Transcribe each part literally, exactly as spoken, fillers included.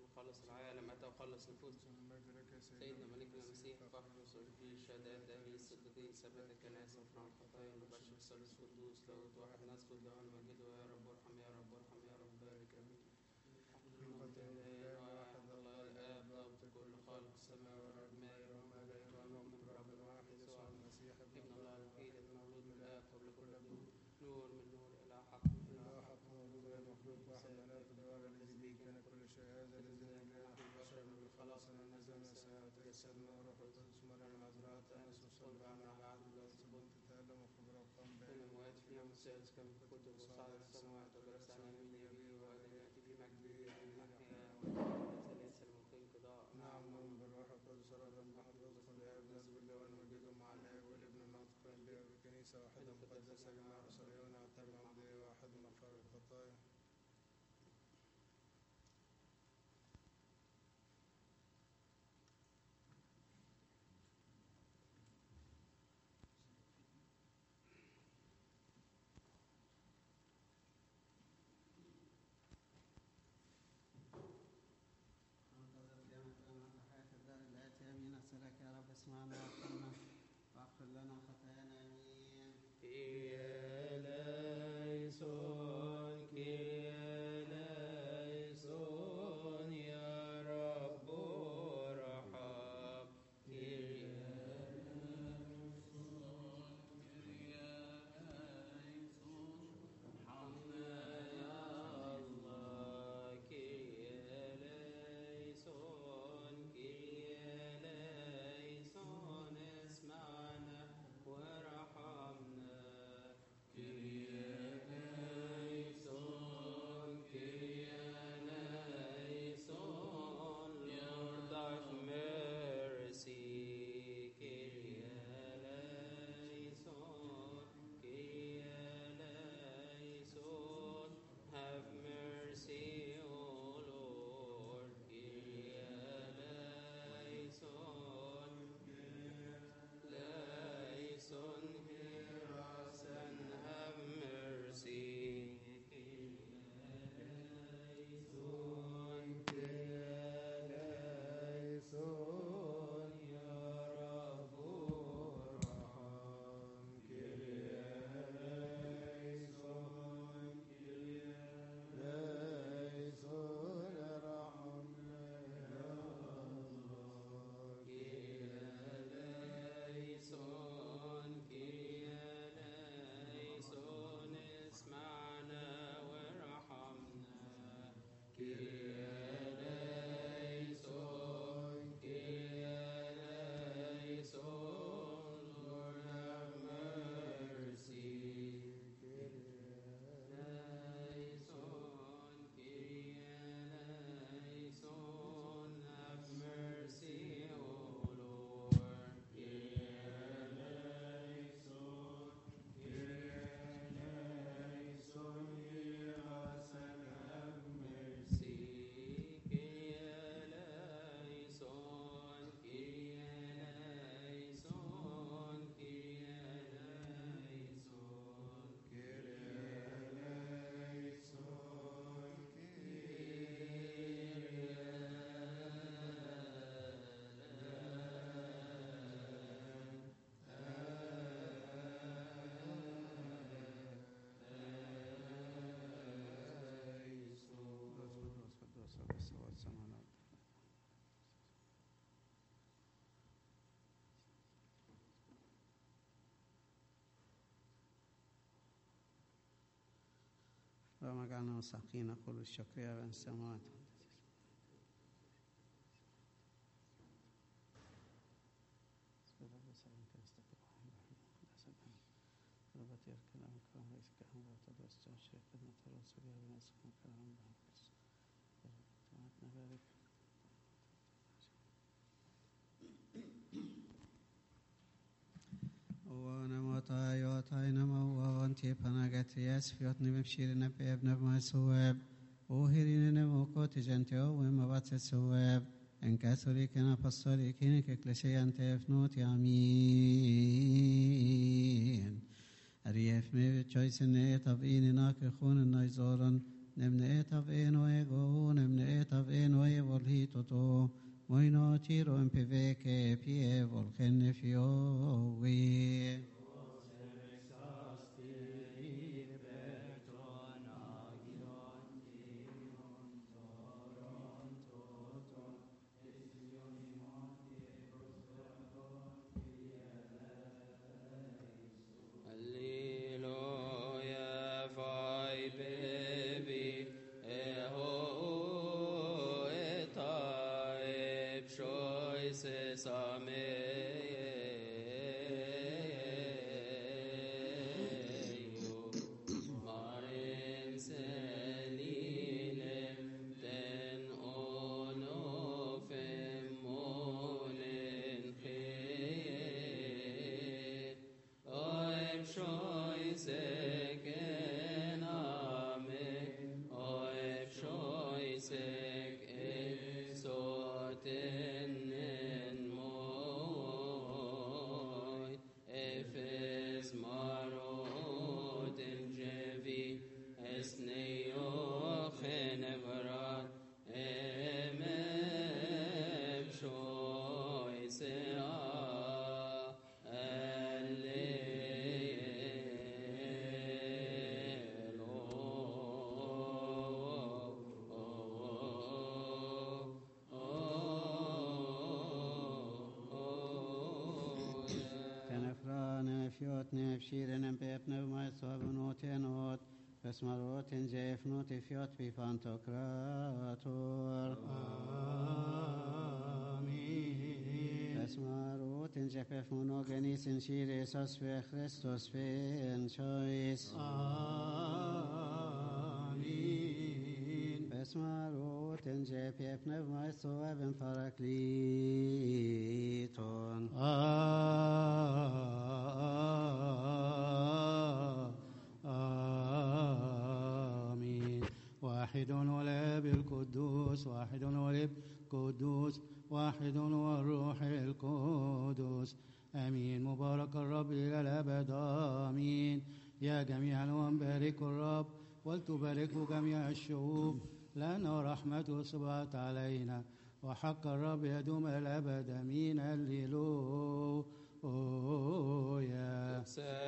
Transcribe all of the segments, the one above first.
خلص العالم أتى وخلص نفوسنا. سيدنا ملكنا المسيح فخر وصلبي شهادات أهل الصديقين ثبت الكنائس وفرع الخطايا ونبشر الثالوث قدوس لاهوت واحد نسجد له ونمجده يا رب وارحم يا رب وارحم يا رب بارك آمين. واحد الله الآب ضابط كل خالق السماء والأرض ما يرى وما لا يرى نؤمن برب واحد يسوع المسيح ابن الله الوحيد المولود من الآب قبل كل الدهور نور من نور إلى حق من إلى حق مولود غير مخلوق واحد من الآب الدوار الذي به كان كل شيء هذا الذي نجا نحن البشر من الخلاص أن نزل من السماء وتجسدنا وروح القدس مريم العذراء تأنس وصلب عنا على عهد الله سبحانه تتألم وخبر وقام بين الأموات في اليوم الثالث كما في الكتب وصعد السماوات وجلس عن يمين أبيه وأيضا يأتي في مجده بين الأحياء والأموات ليس المقيم قضاء. نعم نؤمن بالروح القدس ربا محفوظ الآب نسجد له ونمجده مع الآب والابن الناطق به بكنيسة واحدة مقدسة جماعة رسولية ونعتبر عمدية واحد مغفرة الخطايا. نسألك يا رب اسمعنا وارحمنا واغفر لنا خطايانا امين. كيا ليسون كيا ليسون يا رب ارحم كيا ليسون كيا ليسون ارحمنا يا الله كيا ليسون كيا ليسون اسمعنا وارحمنا كيا ليسون كيا ليسون Lord of mercy كيا ليسون كيا ليسون have mercy O Lord كيا ليسون ليسون hear us and have mercy ليسون كيا ليسون يا رب ارحم كيا ليسون كيا ليسون ارحمنا يا الله كيا ليسون كيا ليسون اسمعنا وارحمنا كيا ليسون كيا ليسون Lord have mercy كيا ليسون كيا ليسون have mercy O Lord كيا ليسون كيا ليسون hear us and have mercy كيا ليسون كيا ليسون كيا ليسون كيا ليسون قدوس قدوس رب السماوات والسماوات. اللهم اجعلنا مستحقين نقول الشكر يا رب السماوات. ربتي الكلام كلام ليس كلام لا تدرس شيء خدمة الرسول يا بني اسمه كلام بحرس ربنا بارك ونموتا يوتا نمو وانتي بناغت يسفيوت نبشير نبي ابن ما سواب وهرين نموكو تجنتيو وما بات سواب ان كاثوليكنا فالصوليكين ككلشي انت افنوت امين ريف مي تشويس نيت اوف ان ناك خون نايزورن نمنيت اوف ان ويغو نمنيت اوف ان ويغو spirito moino tiro in pive che pie volgen fiovi. Fiot nefshiren en pepne mai sabunot enot pesmarot en jefnot fiot bi pantokrator. Amen. Pesmarot en jefef monogenis en shire sosfe Christos fe en chois. Amen. Pesmarot en jefef mai soab en parakliton. Amen. واحد والاب القدوس واحد والاب القدوس واحد والروح القدس امين. مبارك الرب الى الابد امين. يا جميع الامم باركوا الرب ولتباركوا جميع الشعوب لأنه رحمته سبقت علينا وحق الرب يدوم الى الابد امين. هللويا.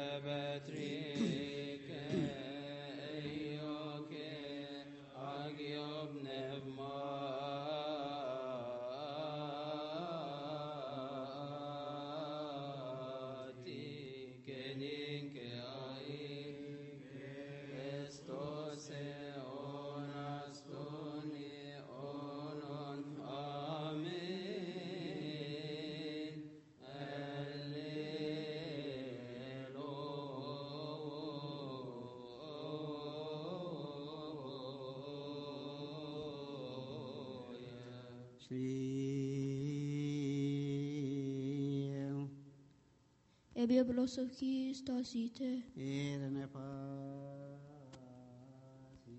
Ebbe blåsokki stasite. Irene pasi.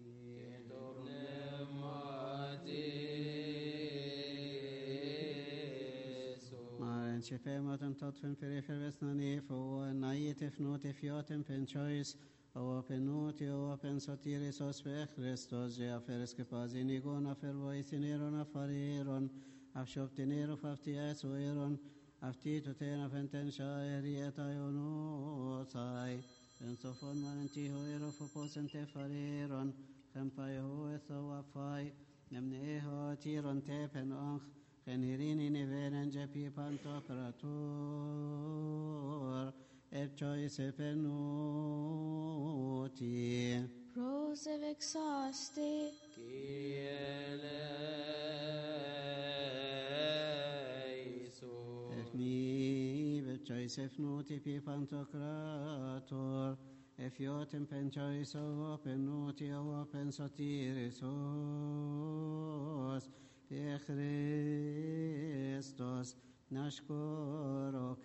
Maren chefematen totfen perifervesnani få najit fnot fioten penchois o penoti o pensotiris ospe Christos ja fereske pazini gona fervoisineron afariron afshoptinero faftias oeron Aftito tena fenten shairi etayonosai Ensofon manenti hoero foposente fariron Kempai hoetho wafai Nemneho tiron tepen onch Genirini nevenen jepi pantokrator Epchoi sepenuti Rose vexaste. Joseph noti pi pantokrator efiotem penchois open noti open sotirisos pi Christos نشكرك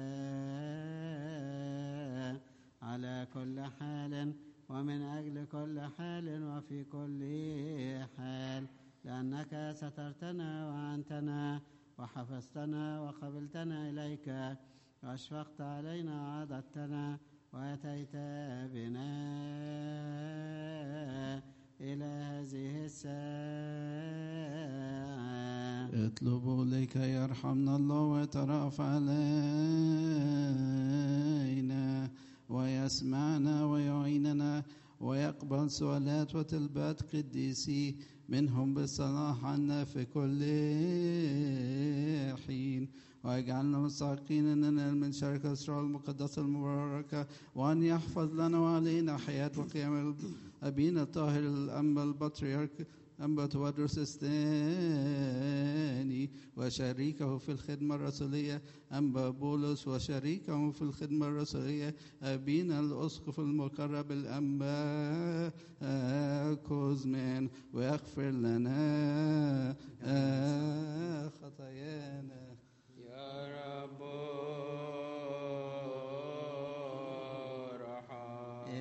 على كل حال ومن أجل كل حال وفي كل حال لأنك سترتنا وعنتنا وحفظتنا وقبلتنا إليك وأشفقت علينا وعضدتنا وأتيت بنا إلى هذه الساعة اطلبوا لكي يرحمنا الله ويترأف علينا ويسمعنا ويعيننا ويقبل سؤالات وطلبات قديسي منهم بالصلاح عنا في كل حين، ويجعلنا مستحقين أن ننال من شركة الأسرار المقدسة المباركة، وأن يحفظ لنا وعلينا حياة وقيام أبينا الطاهر الأنبا البطريرك أنبا تودرس الثاني وشريكه في الخدمة الرسولية أنبا بولس، وشريكه في الخدمة الرسولية أبينا الأسقف المقرب الأنبا كوزمان، ويغفر لنا خطايانا. يا رب ارحم.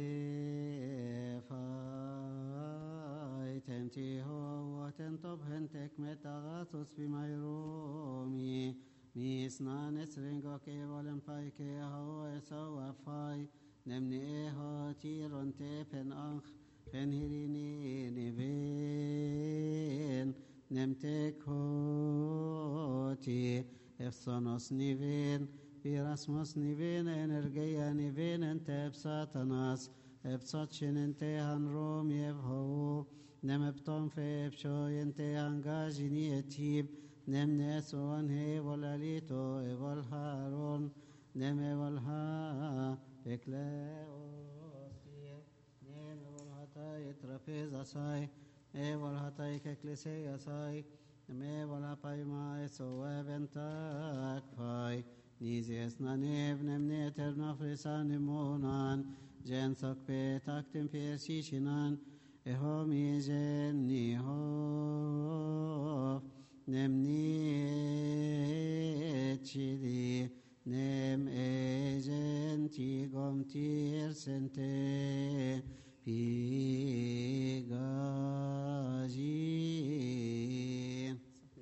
تنتي هو تنطب هنتك متغاثس بميرومي ميسنا نسرنجو كي ولم فاي كي هو يسوى فاي نمني ايهو تيرون تيبن انخ فنهريني نبين نمتك هوتي افصنوس نبين بيراسموس نبين انرجيا نبين انت بساتناس ابساتشن انت هنروم يبهو نم بطن في بشو ينتي انجاجيني اتيب نم نسوان هي والاليتو والهارون نم والها بكلاوسي نم والهتاي ترابيزا ساي اي والهتاي ككليسيا ساي نم والهاي ما يسوى بنتاك فاي نيزي اسنانيب نم نيتر نفرسان مونان جنسك بيتاك تنفيرشيشنان اهومي جني هوف نمني تشيدي نم اجنتي قمتير سنتي بيغاجين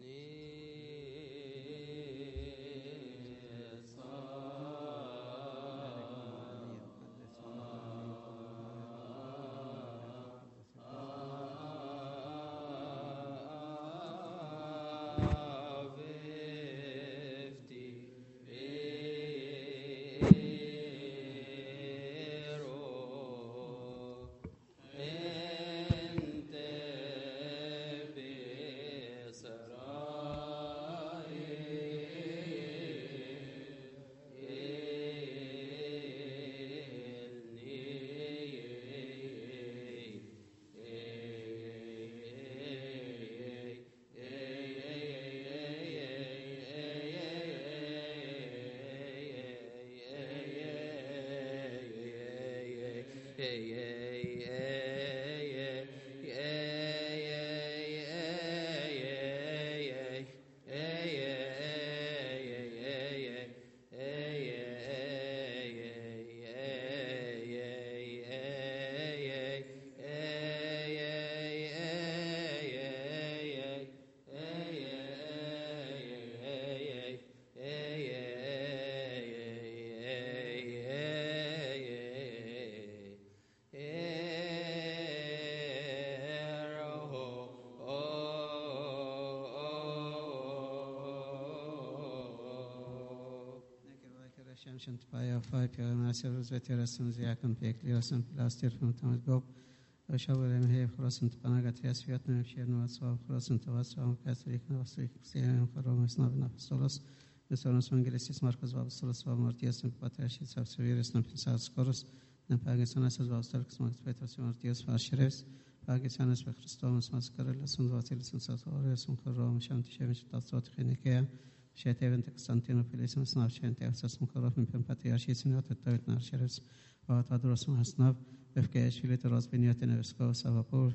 شمشنت بايا فاي بيا ناسير روزبتي رسم زياكم بيكلي رسم بلاستير فم تمت جوب وشاور ام هي خلاص انت بناقت ياسفيات نمشي نواسوا خلاص انت واسوا كاثوليك نواسوي سيان خروم اسناب نفسولوس بسولوس انجليسيس ماركوس بابسولوس ومارتيوس باتراشي سابسويرس نفساس كورس نباغيسانس باستركس ماركس بيتروس مارتيوس فاشريس باغيسانس بخريستوس ماسكر لسون واتيلس ساتوريس خروم شانتي شمش تصوت خينيكيا شاتيفن تكستانتينو فيليسن سناب شانتي أساس مكرف من بمباتياشي سنوات التويت نارشرس واتادروس مهسناب بفكاش فيليت راس بنيات نفسكو سابابور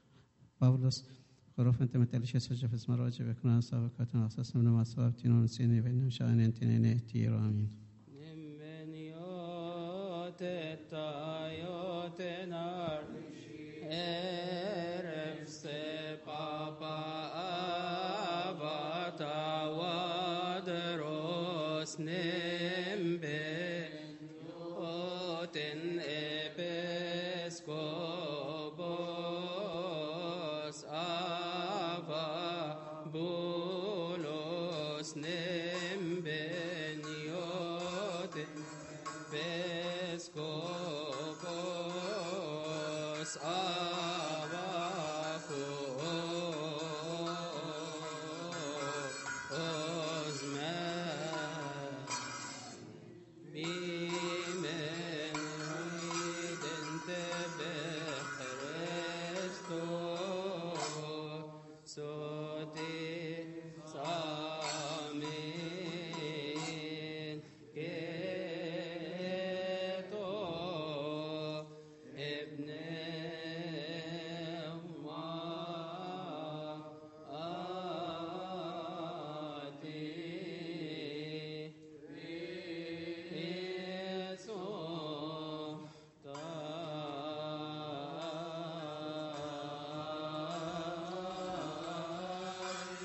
باولوس خروف انت متلشي سجف اسم راجع بكنا سابقاتنا أساس من ما سواب تنون سيني بين شأن تنين تيرو آمين نمنيوت التايوت نار إرف سبابا أباتا ودروس نمبي أوتن إبسكوبوس أبا بو Soti Samin Keto Ibn Mati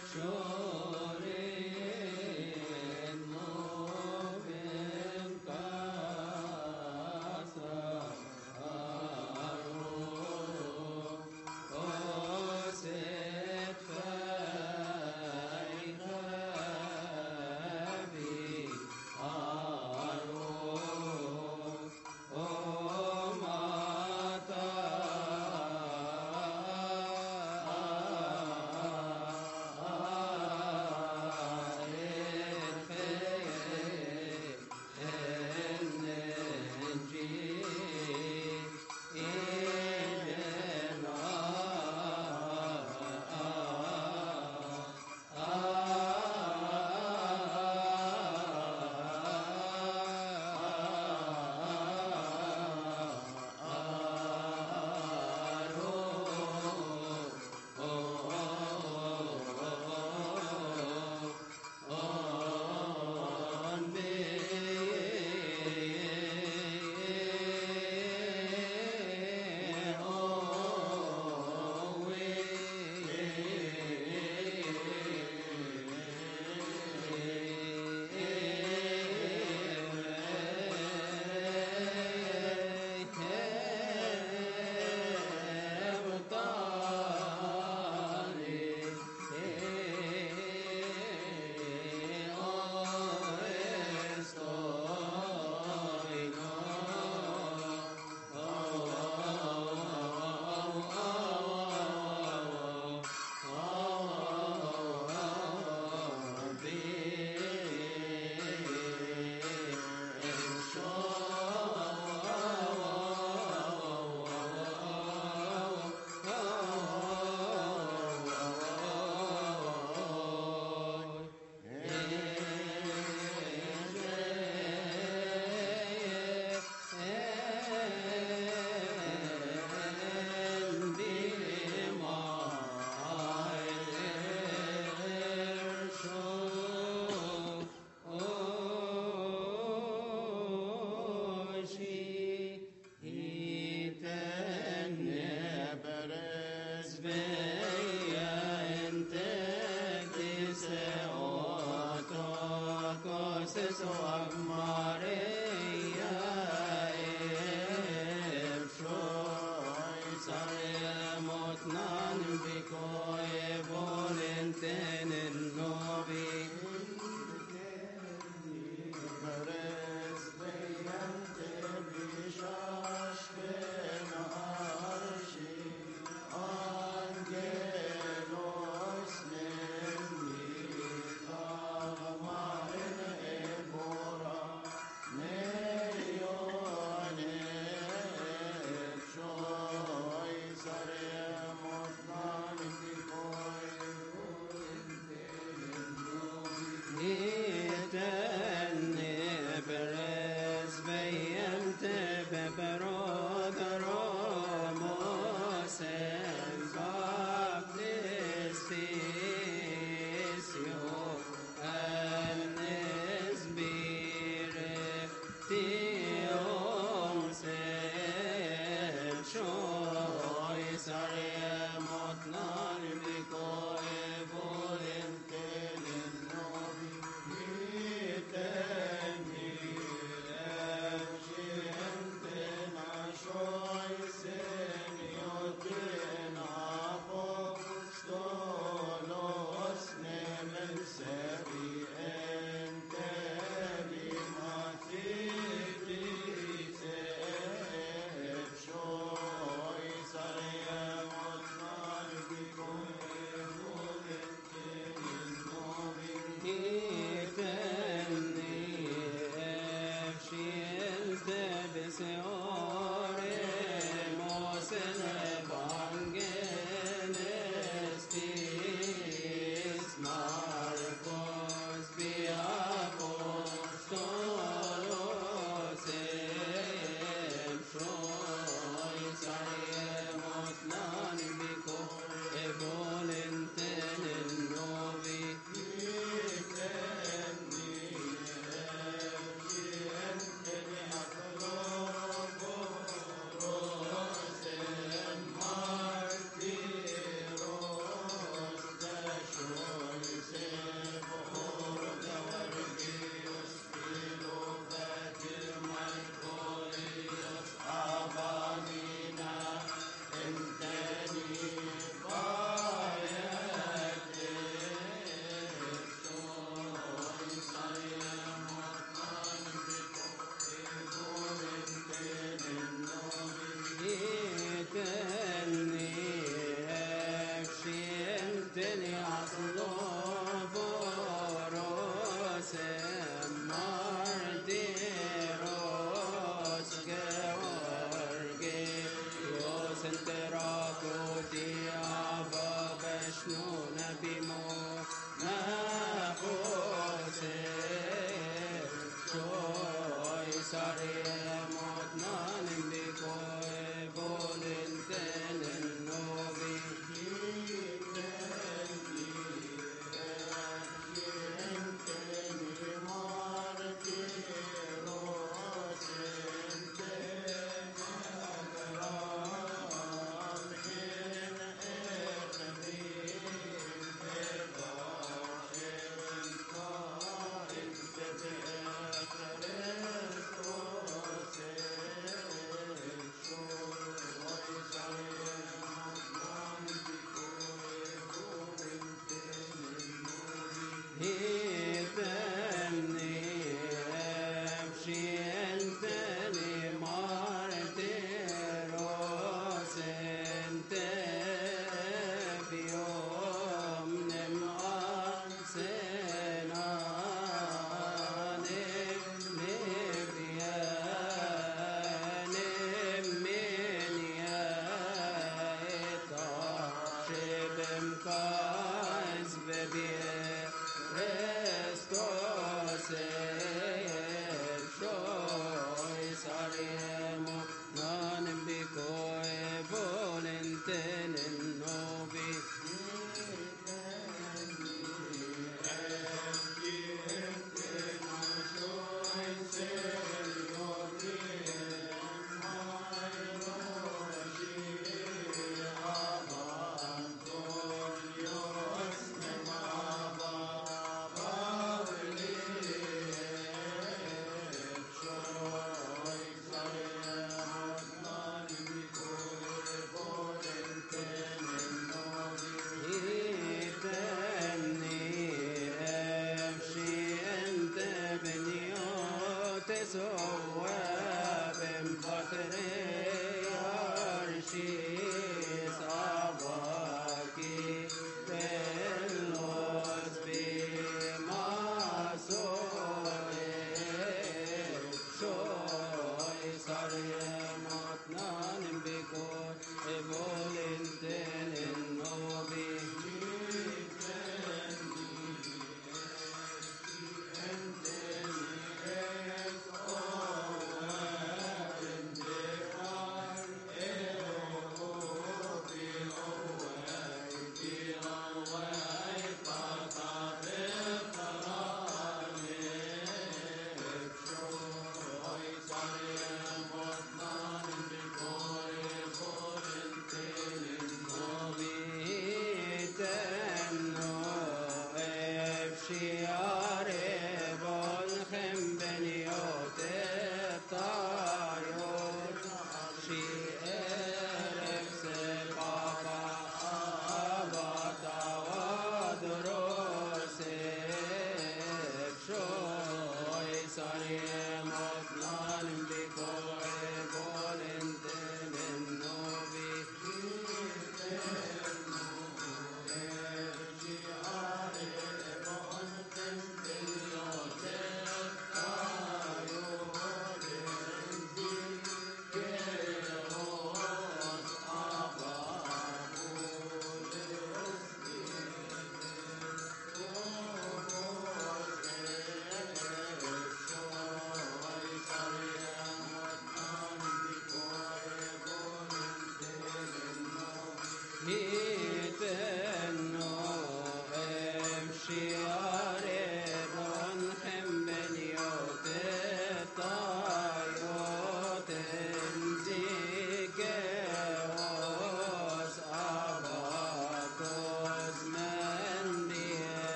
Amen.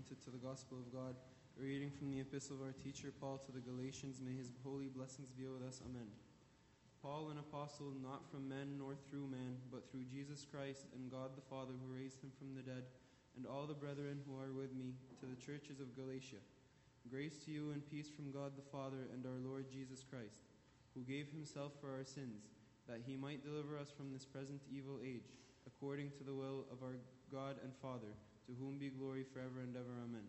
committed to the gospel of God. A reading from the epistle of our teacher Paul to the Galatians. May his holy blessings be with us. Amen. Paul, an apostle, not from men nor through man, but through Jesus Christ and God the Father who raised him from the dead, and all the brethren who are with me, to the churches of Galatia. Grace to you and peace from God the Father and our Lord Jesus Christ, who gave himself for our sins, that he might deliver us from this present evil age, according to the will of our God and Father, to whom be glory forever and ever. Amen.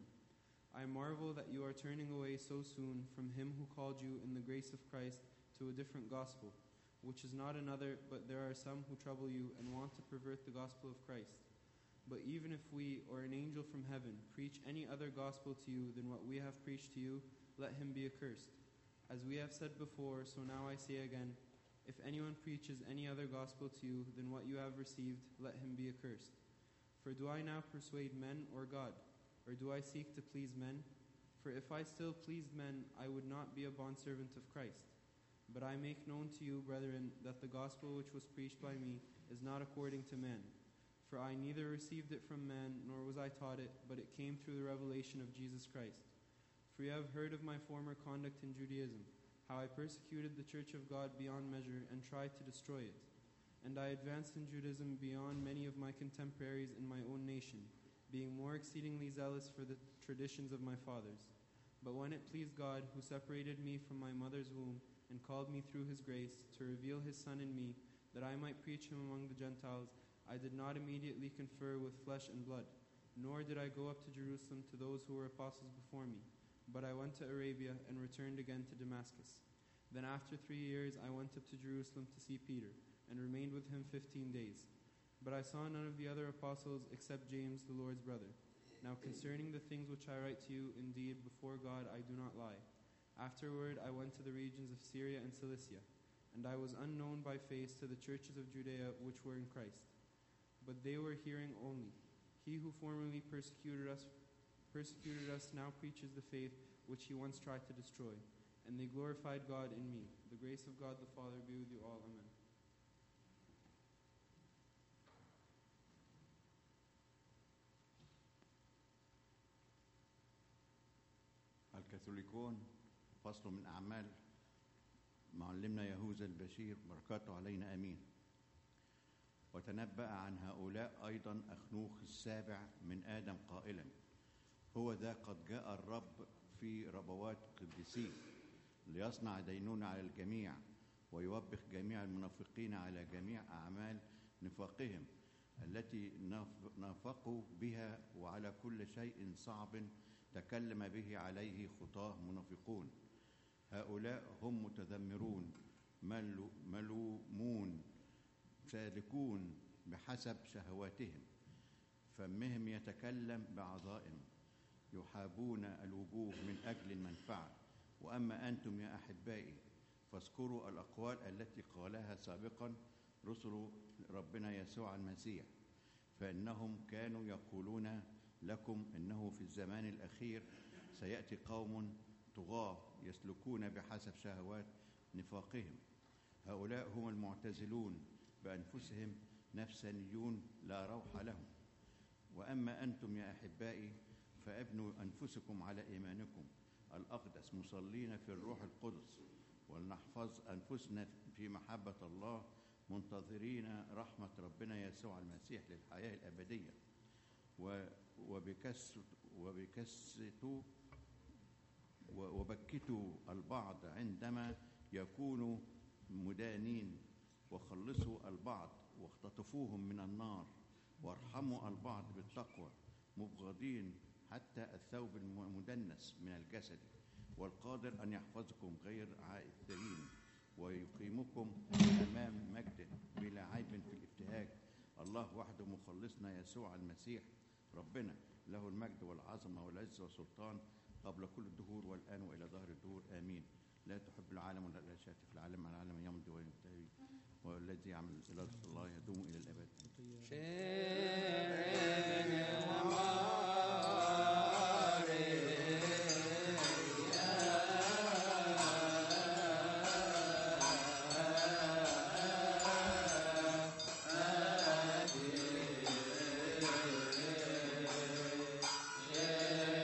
I marvel that you are turning away so soon from him who called you in the grace of Christ to a different gospel, which is not another, but there are some who trouble you and want to pervert the gospel of Christ. But even if we, or an angel from heaven, preach any other gospel to you than what we have preached to you, let him be accursed. As we have said before, so now I say again, if anyone preaches any other gospel to you than what you have received, let him be accursed. For do I now persuade men or God? Or do I seek to please men? For if I still pleased men, I would not be a bondservant of Christ. But I make known to you, brethren, that the gospel which was preached by me is not according to man. For I neither received it from man, nor was I taught it, but it came through the revelation of Jesus Christ. For you have heard of my former conduct in Judaism, how I persecuted the church of God beyond measure and tried to destroy it. And I advanced in Judaism beyond many of my contemporaries in my own nation, being more exceedingly zealous for the traditions of my fathers. But when it pleased God, who separated me from my mother's womb, and called me through his grace to reveal his Son in me, that I might preach him among the Gentiles, I did not immediately confer with flesh and blood, nor did I go up to Jerusalem to those who were apostles before me, but I went to Arabia and returned again to Damascus. Then after three years I went up to Jerusalem to see Peter, and remained with him fifteen days. But I saw none of the other apostles except James, the Lord's brother. Now concerning the things which I write to you, indeed, before God I do not lie. Afterward I went to the regions of Syria and Cilicia, and I was unknown by face to the churches of Judea which were in Christ. But they were hearing only. He who formerly persecuted us, persecuted us now preaches the faith which he once tried to destroy, and they glorified God in me. The grace of God the Father be with you all. Amen. الكاثوليكون فصل من أعمال معلمنا يهوذا البشير بركاته علينا أمين. وتنبأ عن هؤلاء أيضا أخنوخ السابع من آدم قائلا هو ذا قد جاء الرب في ربوات قديسيه ليصنع دينونة على الجميع ويوبخ جميع المنافقين على جميع أعمال نفاقهم التي نافقوا بها وعلى كل شيء صعب تكلم به عليه خطاه منافقون. هؤلاء هم متذمرون ملومون سالكون بحسب شهواتهم، فمهم يتكلم بعظائم، يحابون الوجوه من أجل المنفعة. وأما أنتم يا أحبائي فاذكروا الأقوال التي قالها سابقا رسل ربنا يسوع المسيح، فإنهم كانوا يقولون لكم إنه في الزمان الأخير سيأتي قوم طغاة يسلكون بحسب شهوات نفاقهم. هؤلاء هم المعتزلون بأنفسهم نفسانيون لا روح لهم. وأما أنتم يا أحبائي فابنوا أنفسكم على إيمانكم الأقدس مصلين في الروح القدس، ولنحفظ أنفسنا في محبة الله منتظرين رحمة ربنا يسوع المسيح للحياة الأبدية. وبكسروا وبكسروا وبكتوا البعض عندما يكونوا مدانين، وخلصوا البعض واختطفوهم من النار، وارحموا البعض بالتقوى مبغضين حتى الثوب المدنس من الجسد، والقادر أن يحفظكم غير عائثين ويقيمكم أمام مجده بلا عيب في الابتهاج. الله وحده مخلصنا يسوع المسيح ربنا، له المجد والعظمة والعز والسلطان قبل كل الدهور والآن وإلى ظهر الدهور آمين. لا تحب العالم ولا الأشياء في العالم، العالم يمضي وينتهي، والذي يعمل إرادة الله يدوم إلى الأبد. Yeah.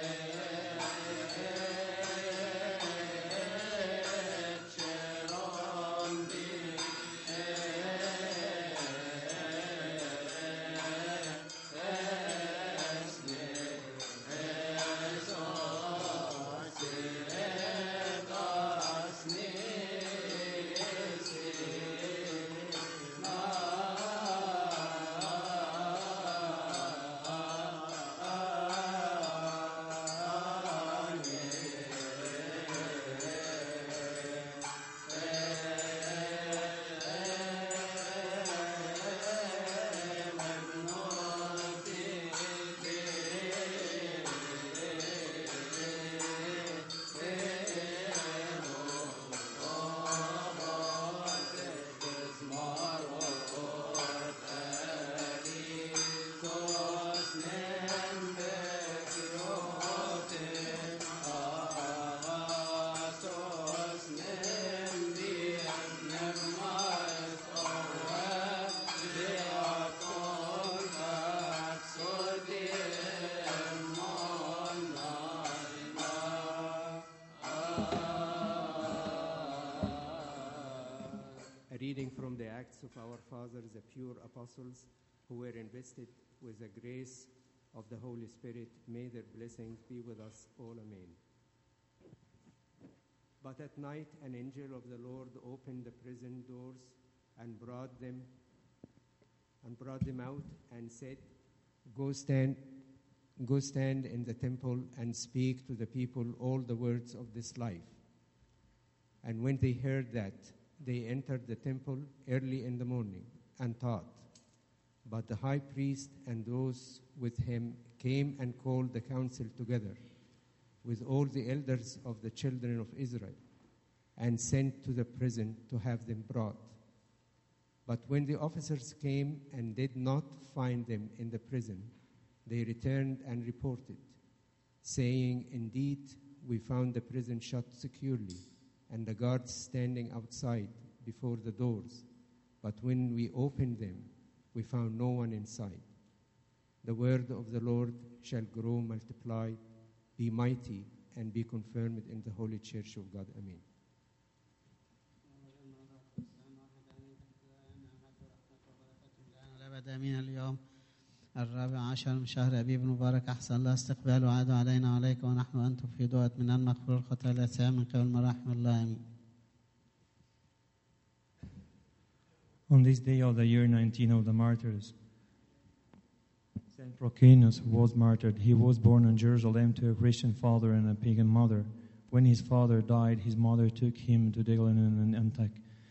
A reading from the Acts of our Fathers, the pure apostles, who were invested with the grace of the Holy Spirit. May their blessings be with us all. Amen. But at night an angel of the Lord opened the prison doors and brought them and brought them out and said, Go stand, go stand in the temple and speak to the people all the words of this life. And when they heard that, they entered the temple early in the morning and taught. But the high priest and those with him came and called the council together with all the elders of the children of Israel, and sent to the prison to have them brought. But when the officers came and did not find them in the prison, they returned and reported, saying, Indeed, we found the prison shut securely, and the guards standing outside before the doors. But when we opened them, we found no one inside. The word of the Lord shall grow, multiply, be mighty, and be confirmed in the holy church of God. Amen. الأبد آمين. اليوم الرابع عشر من شهر أبيب المبارك، أحسن الله استقباله وعاد علينا وعليك ونحن وأنتم في دعوة من المغفور الخطايا الأسام من قبل مراحم الله. آمين. On this day of the year nineteen of the martyrs, Saint Prochenius was martyred. He was born in Jerusalem to a Christian father and a pagan mother. When his father died, his mother took him to Degalon and Antioch.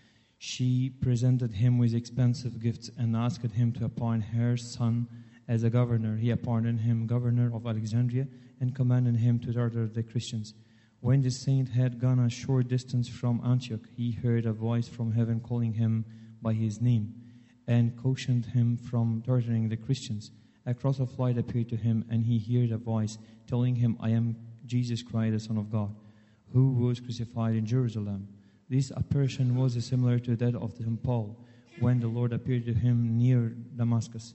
She presented him with expensive gifts and asked him to appoint her son as a governor. He appointed him governor of Alexandria and commanded him to torture the Christians. When the saint had gone a short distance from Antioch, he heard a voice from heaven calling him by his name and cautioned him from torturing the Christians. A cross of light appeared to him, and he heard a voice telling him, I am Jesus Christ, the Son of God, who was crucified in Jerusalem. This apparition was similar to that of Saint Paul when the Lord appeared to him near Damascus.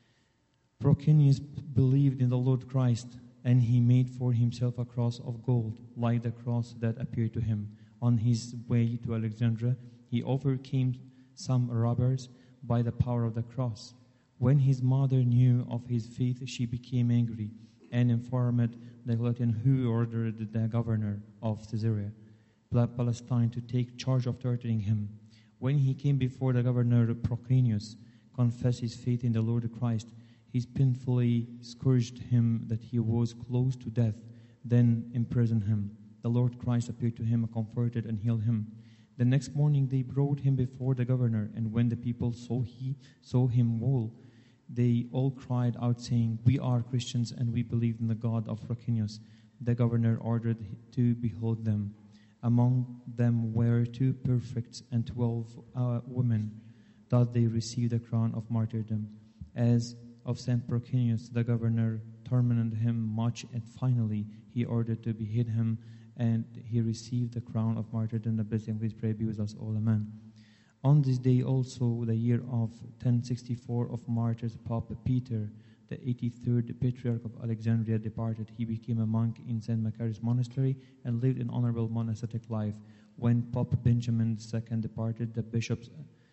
Prochenius believed in the Lord Christ, and he made for himself a cross of gold, like the cross that appeared to him. On his way to Alexandria, he overcame some robbers by the power of the cross. When his mother knew of his faith, she became angry and informed the Galatian, who ordered the governor of Caesarea Palestine to take charge of torturing him. When he came before the governor, Prochenius confessed his faith in the Lord Christ. He painfully scourged him that he was close to death, then imprisoned him. The Lord Christ appeared to him, comforted and healed him. The next morning they brought him before the governor, and when the people saw he saw him well, they all cried out, saying, We are Christians, and we believe in the God of Prochenius. The governor ordered to behead them. Among them were two prefects and twelve uh, women. Thus they received the crown of martyrdom. As of Saint Prochenius, the governor tormented him much, and finally he ordered to behead him, and he received the crown of martyrdom. The blessing of his prayer be with us all. Amen. On this day also, the year of ten sixty-four of martyrs, Pope Peter, the eighty-third Patriarch of Alexandria, departed. He became a monk in Saint Macary's Monastery and lived an honorable monastic life. When Pope Benjamin the Second departed, the bishops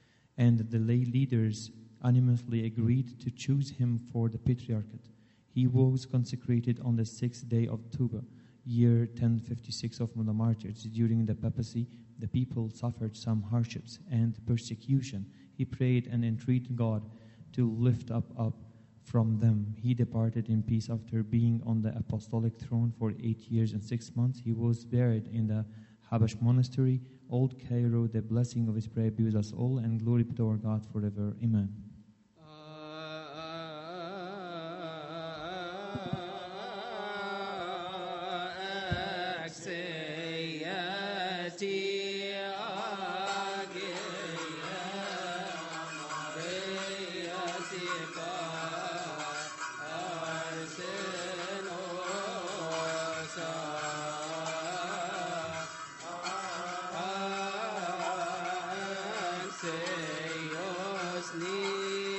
and the lay leaders unanimously agreed to choose him for the Patriarchate. He was consecrated on the sixth day of October, year ten fifty-six of the martyrs. During the papacy, the people suffered some hardships and persecution. He prayed and entreated God to lift up up from them. He departed in peace after being on the apostolic throne for eight years and six months. He was buried in the Habash Monastery, Old Cairo. The blessing of his prayer be with us all, and glory be to our God forever. Amen. Say,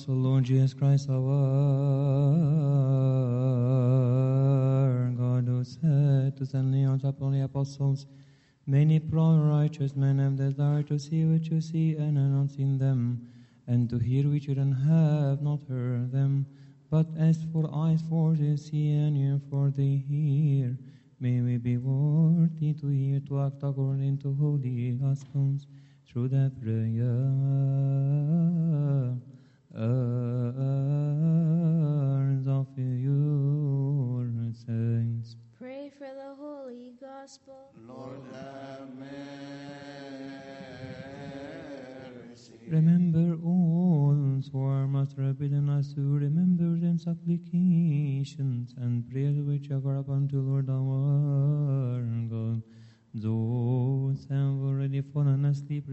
Apostle, Lord Jesus Christ, our God, who said to send Leon upon the apostles, many proud righteous men have desired to see what you see and have not seen them, and to hear which you have not heard them. But as for eyes for to see and ear for to hear, may we be worthy to hear, to act according to holy Gospels, through the prayers of your saints. Pray for the Holy Gospel. Lord, have mercy. Remember all who are most forbidden us to remember them supplications and prayers which are upon to Lord our God. Those have already fallen asleep,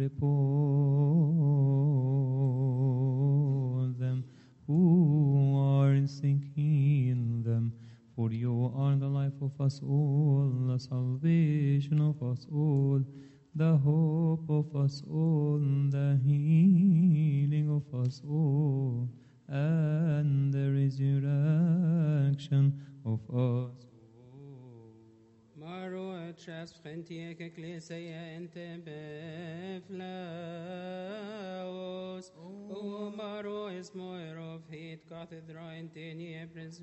repose them who are sinking them. For you are the life of us all, the salvation of us all, the hope of us all, the healing of us all, and the resurrection of us. Maro tras frentiek ecclesia ente beflaos. O maro is moer of hate cathedra intenie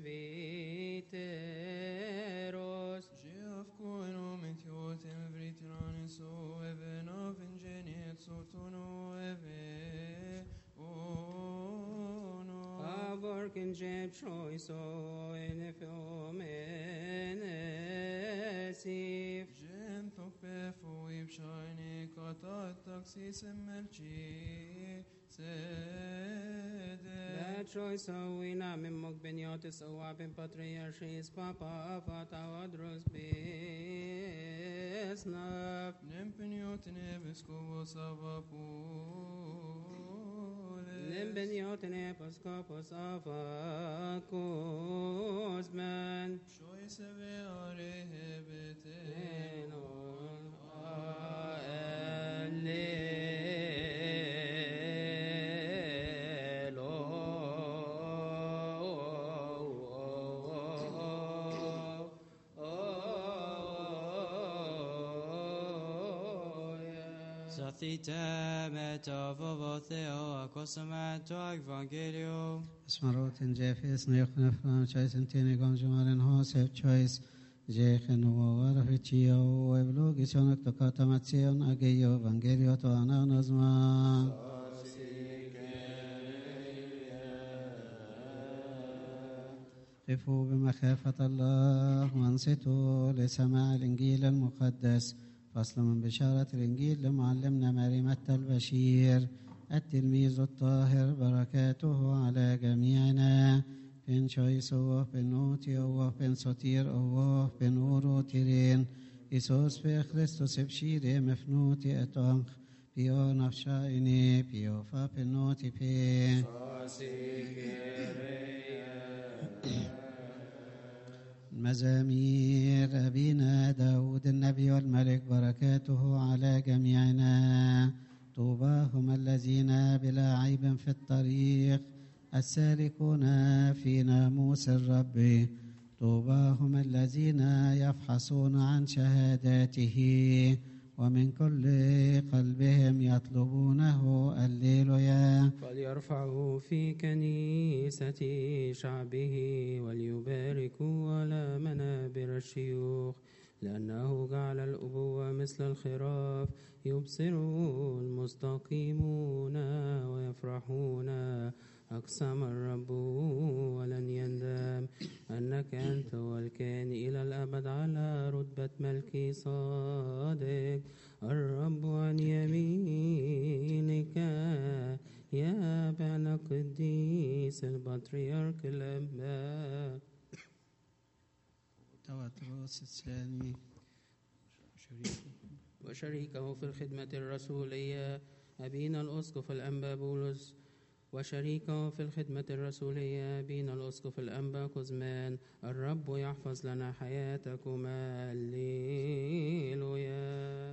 presbyteros. Jeff koino metiot emvritran so even of ingeniet sortono eve ono. Avor kin jeb choice o enefiomenesif. Jen tope fuib shine kata taxis emelchi sede. That choice o ina mimok beniotis o abin patriarchis papa fatavadros besnaf. Nempeniot nebeskobos avapule. Nimbeniotin episkopos avakos man. Choice ve are hebete. Enon Sathite metavo theo acosamet evangelio. اسمروت جافيس نيقن فرام شايس انتيني قام جمارن هو سيف شايس جيخن ووارف تشيو ويبلوغ يسونك تقاطع متسيون اجيو فانجيليو تو انا نظما قفوا بمخافة الله وانصتوا لسماع الإنجيل المقدس. فصل من بشارة الإنجيل لمعلمنا مريمة البشير التلميذ الطاهر بركاته على جميعنا. بن شويس أوه بن نوتي أوه بن سطير أوه بن وروتيرين إيسوس في خريستوس بشيري مفنوتي أتونخ بيو نفشايني بيو فابن نوتي بي مزامير أبينا داود النبي والملك بركاته على جميعنا. طوباهم الذين بلا عيب في الطريق السالكون في ناموس الرب. طوباهم الذين يفحصون عن شهاداته ومن كل قلبهم يطلبونه. الليلويا. فليرفعوا في كنيسة شعبه وليباركوا على منابر الشيوخ لأنه جعل الأبوة مثل الخراف يبصر المستقيمون ويفرحون. أقسم الرب ولن يندم أنك أنت والكائن إلى الأبد على رتبة ملكي صادق. الرب عن يمينك يا بن قديس البطريرك الأنبا. توتروس الثاني وشريكه في الخدمة الرسولية أبينا الأسقف الأنبا بولس. وشريكه في الخدمة الرسولية أبينا الأسقف الأنبا كوزمان. الرب يحفظ لنا حياتكما. الليلويا.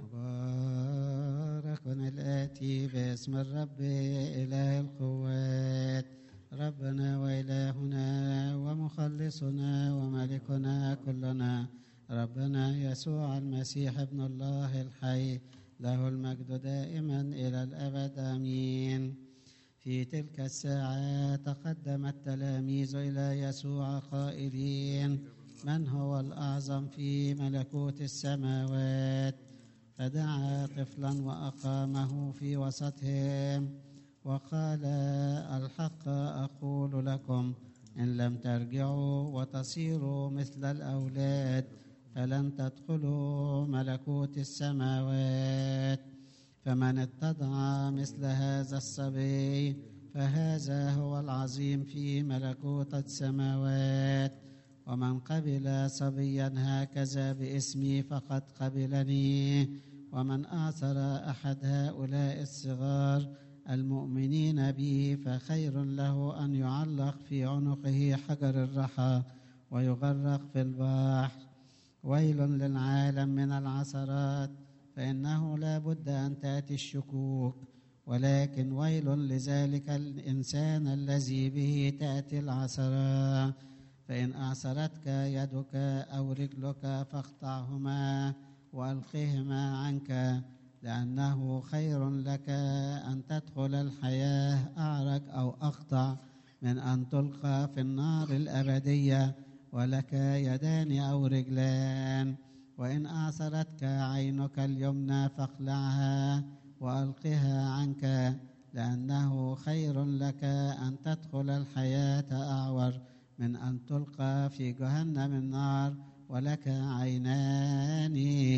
مبارك الآتي باسم الرب إله القوات ربنا وإلهنا ومخلصنا وملكنا كلنا ربنا يسوع المسيح ابن الله الحي له المجد دائما إلى الأبد آمين. في تلك الساعة تقدم التلاميذ إلى يسوع قائلين من هو الأعظم في ملكوت السماوات؟ فدعا طفلا وأقامه في وسطهم وقال الحق أقول لكم إن لم ترجعوا وتصيروا مثل الأولاد فلن تدخلوا ملكوت السماوات. فمن اتضع مثل هذا الصبي فهذا هو العظيم في ملكوت السماوات. ومن قبل صبيا هكذا باسمي فقد قبلني. ومن آثر أحد هؤلاء الصغار المؤمنين بي فخير له أن يعلق في عنقه حجر الرحى ويغرق في البحر. ويل للعالم من العثرات فإنه لا بد أن تأتي الشكوك ولكن ويل لذلك الإنسان الذي به تأتي العثرات. فإن أعثرتك يدك أو رجلك فاقطعهما وألقهما عنك لأنه خير لك أن تدخل الحياة أعرج أو أقطع من أن تلقى في النار الأبدية ولك يدان أو رجلان. وإن أعثرتك عينك اليمنى فاخلعها وألقها عنك لأنه خير لك أن تدخل الحياة أعور من أن تلقى في جهنم النار ولك عينان.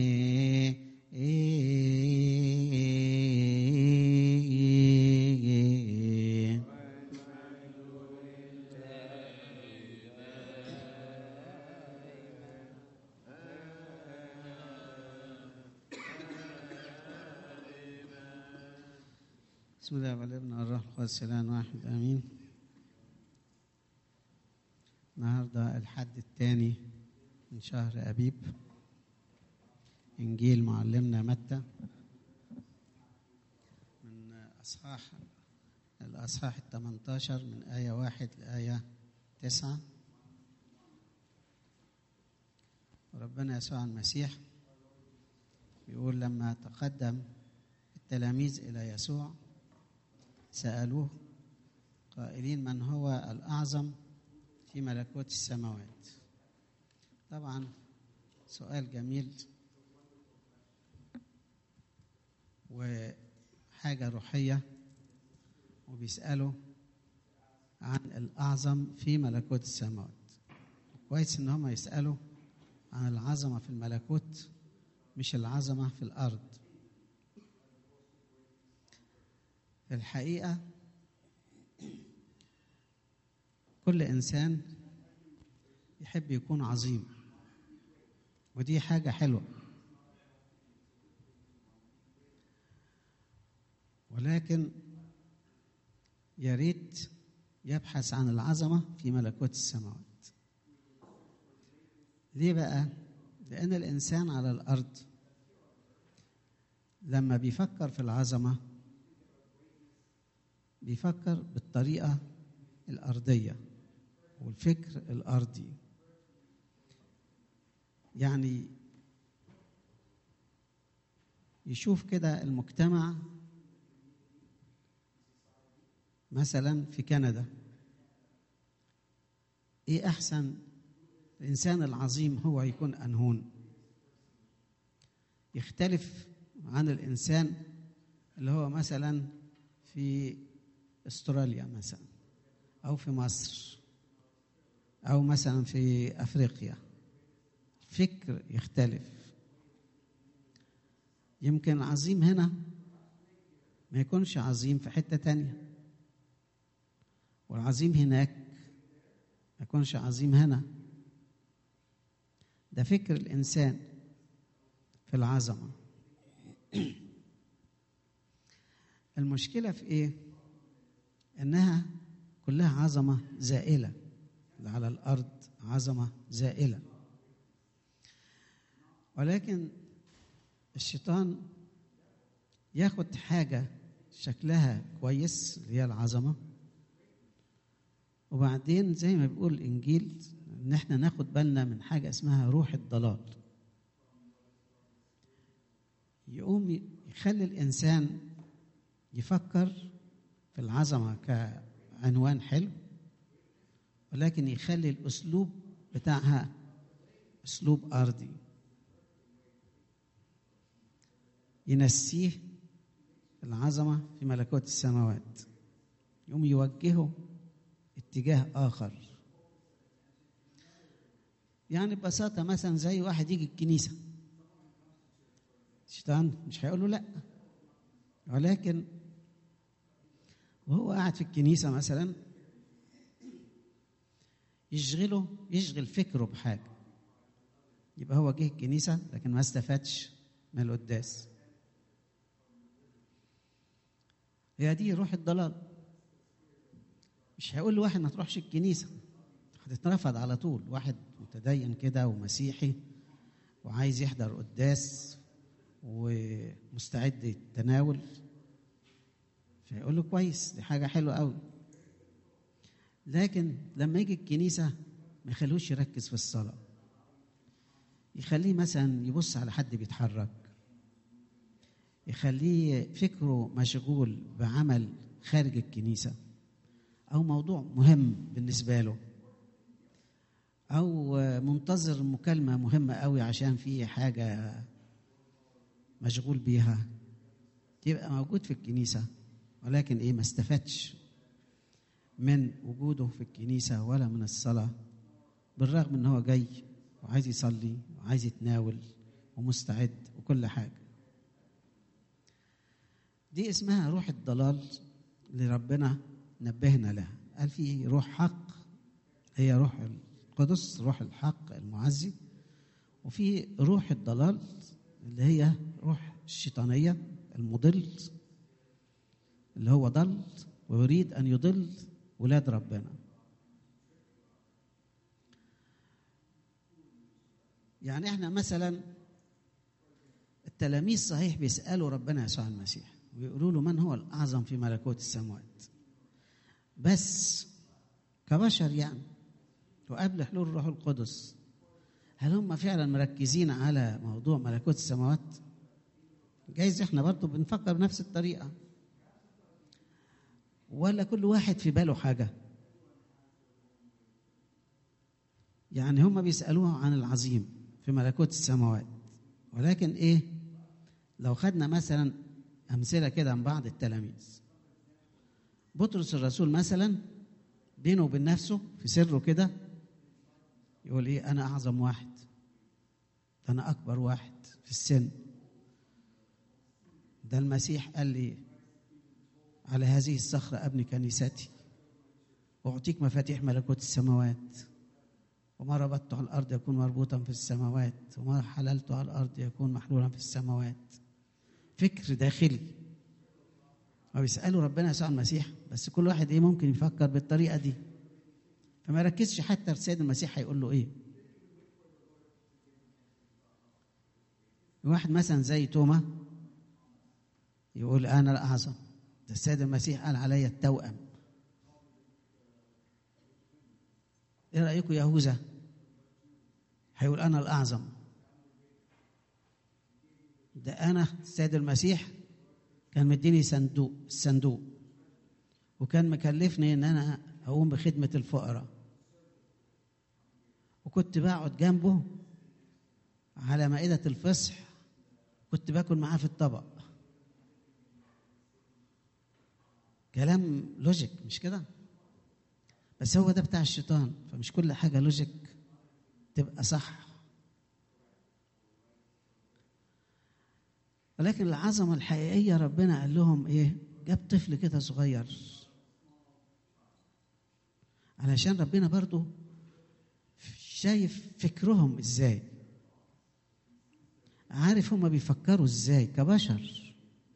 بسم الله والابن والروح القدس الآن واحد آمين. النهارده الحد الثاني من شهر أبيب. إنجيل معلمنا متى من أصحاح الأصحاح الثمانية عشر من آية واحد لآية تسعة. وربنا يسوع المسيح يقول لما تقدم التلاميذ إلى يسوع سألوه قائلين من هو الأعظم في ملكوت السماوات. طبعا سؤال جميل وحاجة روحية وبيسألوا عن الأعظم في ملكوت السماوات. كويس إن هم يسألوا عن العظمة في الملكوت مش العظمة في الأرض. في الحقيقة كل إنسان يحب يكون عظيم ودي حاجة حلوة، ولكن يا ريت يبحث عن العظمة في ملكوت السماوات. ليه بقى؟ لأن الإنسان على الأرض لما بيفكر في العظمة بيفكر بالطريقة الأرضية والفكر الأرضي. يعني يشوف كده المجتمع مثلا في كندا ايه احسن؟ الانسان العظيم هو يكون انهون، يختلف عن الانسان اللي هو مثلا في استراليا مثلا او في مصر او مثلا في افريقيا. فكر يختلف. يمكن عظيم هنا ما يكونش عظيم في حتة تانية، والعظيم هناك ما يكونش عظيم هنا. ده فكر الإنسان في العظمة. المشكلة في إيه؟ إنها كلها عظمة زائلة. على الأرض عظمة زائلة، ولكن الشيطان ياخد حاجة شكلها كويس اللي هي العظمة وبعدين زي ما بيقول الإنجيل إن احنا ناخد بالنا من حاجة اسمها روح الضلال. يقوم يخلي الإنسان يفكر في العظمة كعنوان حلو، ولكن يخلي الأسلوب بتاعها أسلوب أرضي، ينسيه العظمة في ملكوت السماوات، يقوم يوجهه اتجاه آخر. يعني ببساطة مثلا زي واحد يجي الكنيسة، الشيطان مش هيقول له لا، ولكن وهو قاعد في الكنيسة مثلا يشغله يشغل فكره بحاجة، يبقى هو جه الكنيسة لكن ما استفادش من القداس. هي دي روح الضلال. مش هيقول لواحد ما تروحش الكنيسة، هتترفض على طول. واحد متدين كده ومسيحي وعايز يحضر قداس ومستعد يتناول، فيقول له كويس، دي حاجة حلوة قوي. لكن لما يجي الكنيسة ما يخلوش يركز في الصلاة، يخليه مثلا يبص على حد بيتحرك، يخليه فكره مشغول بعمل خارج الكنيسة أو موضوع مهم بالنسبة له، أو منتظر مكالمة مهمة قوي عشان في حاجة مشغول بيها، يبقى موجود في الكنيسة ولكن إيه ما استفادش من وجوده في الكنيسة ولا من الصلاة، بالرغم إن هو جاي وعايز يصلي وعايز يتناول ومستعد وكل حاجة. دي اسمها روح الضلال اللي ربنا نبهنا لها. قال في روح حق هي روح القدس، روح الحق المعزي، وفي روح الضلال اللي هي روح الشيطانية المضل، اللي هو ضل ويريد أن يضل ولاد ربنا. يعني احنا مثلا التلاميذ صحيح بيسألوا ربنا يسوع المسيح ويقولوا له من هو الأعظم في ملكوت السماوات، بس كبشر يعني وقبل حلول الروح القدس، هل هم فعلا مركزين على موضوع ملكوت السماوات؟ جايز احنا برضو بنفكر بنفس الطريقة، ولا كل واحد في باله حاجة؟ يعني هم بيسألوه عن العظيم في ملكوت السماوات، ولكن ايه لو خدنا مثلا أمثلة كده عن بعض التلاميذ. بطرس الرسول مثلا بينه وبين نفسه في سره كده يقول ايه أنا أعظم واحد، أنا أكبر واحد في السن، ده المسيح قال لي على هذه الصخرة أبني كنيستي وأعطيك مفاتيح ملكوت السماوات، وما ربطته على الأرض يكون مربوطا في السماوات، وما حللته على الأرض يكون محلولا في السماوات. فكر داخلي. وبيسألوا ربنا يسوع المسيح، بس كل واحد ايه ممكن يفكر بالطريقة دي، فما ركزش حتى السيد المسيح هيقول له ايه. واحد مثلا زي توما يقول أنا الأعظم، ده السيد المسيح قال عليا التوأم. ايه رأيكم يهوذا؟ هيقول أنا الأعظم، ده أنا السيد المسيح كان مديني صندوق الصندوق وكان مكلفني إن أنا أقوم بخدمة الفقراء، وكنت بقعد جنبه على مائدة الفصح، كنت باكل معاه في الطبق. كلام لوجيك مش كده؟ بس هو ده بتاع الشيطان، فمش كل حاجة لوجيك تبقى صح. ولكن العظمة الحقيقية ربنا قال لهم ايه؟ جاب طفل كده صغير، علشان ربنا برضو شايف فكرهم ازاي، عارف هم بيفكروا ازاي كبشر.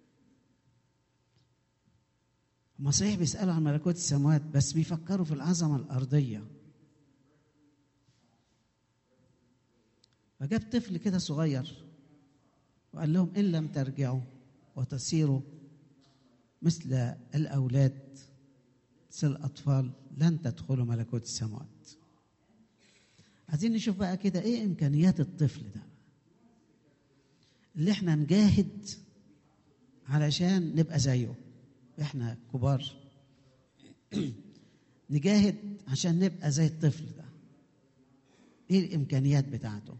هم صحيح بيسألوا عن ملكوت السماوات بس بيفكروا في العظمة الأرضية. فجاب طفل كده صغير وقال لهم إن لم ترجعوا وتصيروا مثل الأولاد بس الأطفال لن تدخلوا ملكوت السماوات. عايزين نشوف بقى كده إيه إمكانيات الطفل ده اللي إحنا نجاهد علشان نبقى زيه. إحنا كبار نجاهد عشان نبقى زي الطفل ده. إيه الإمكانيات بتاعته؟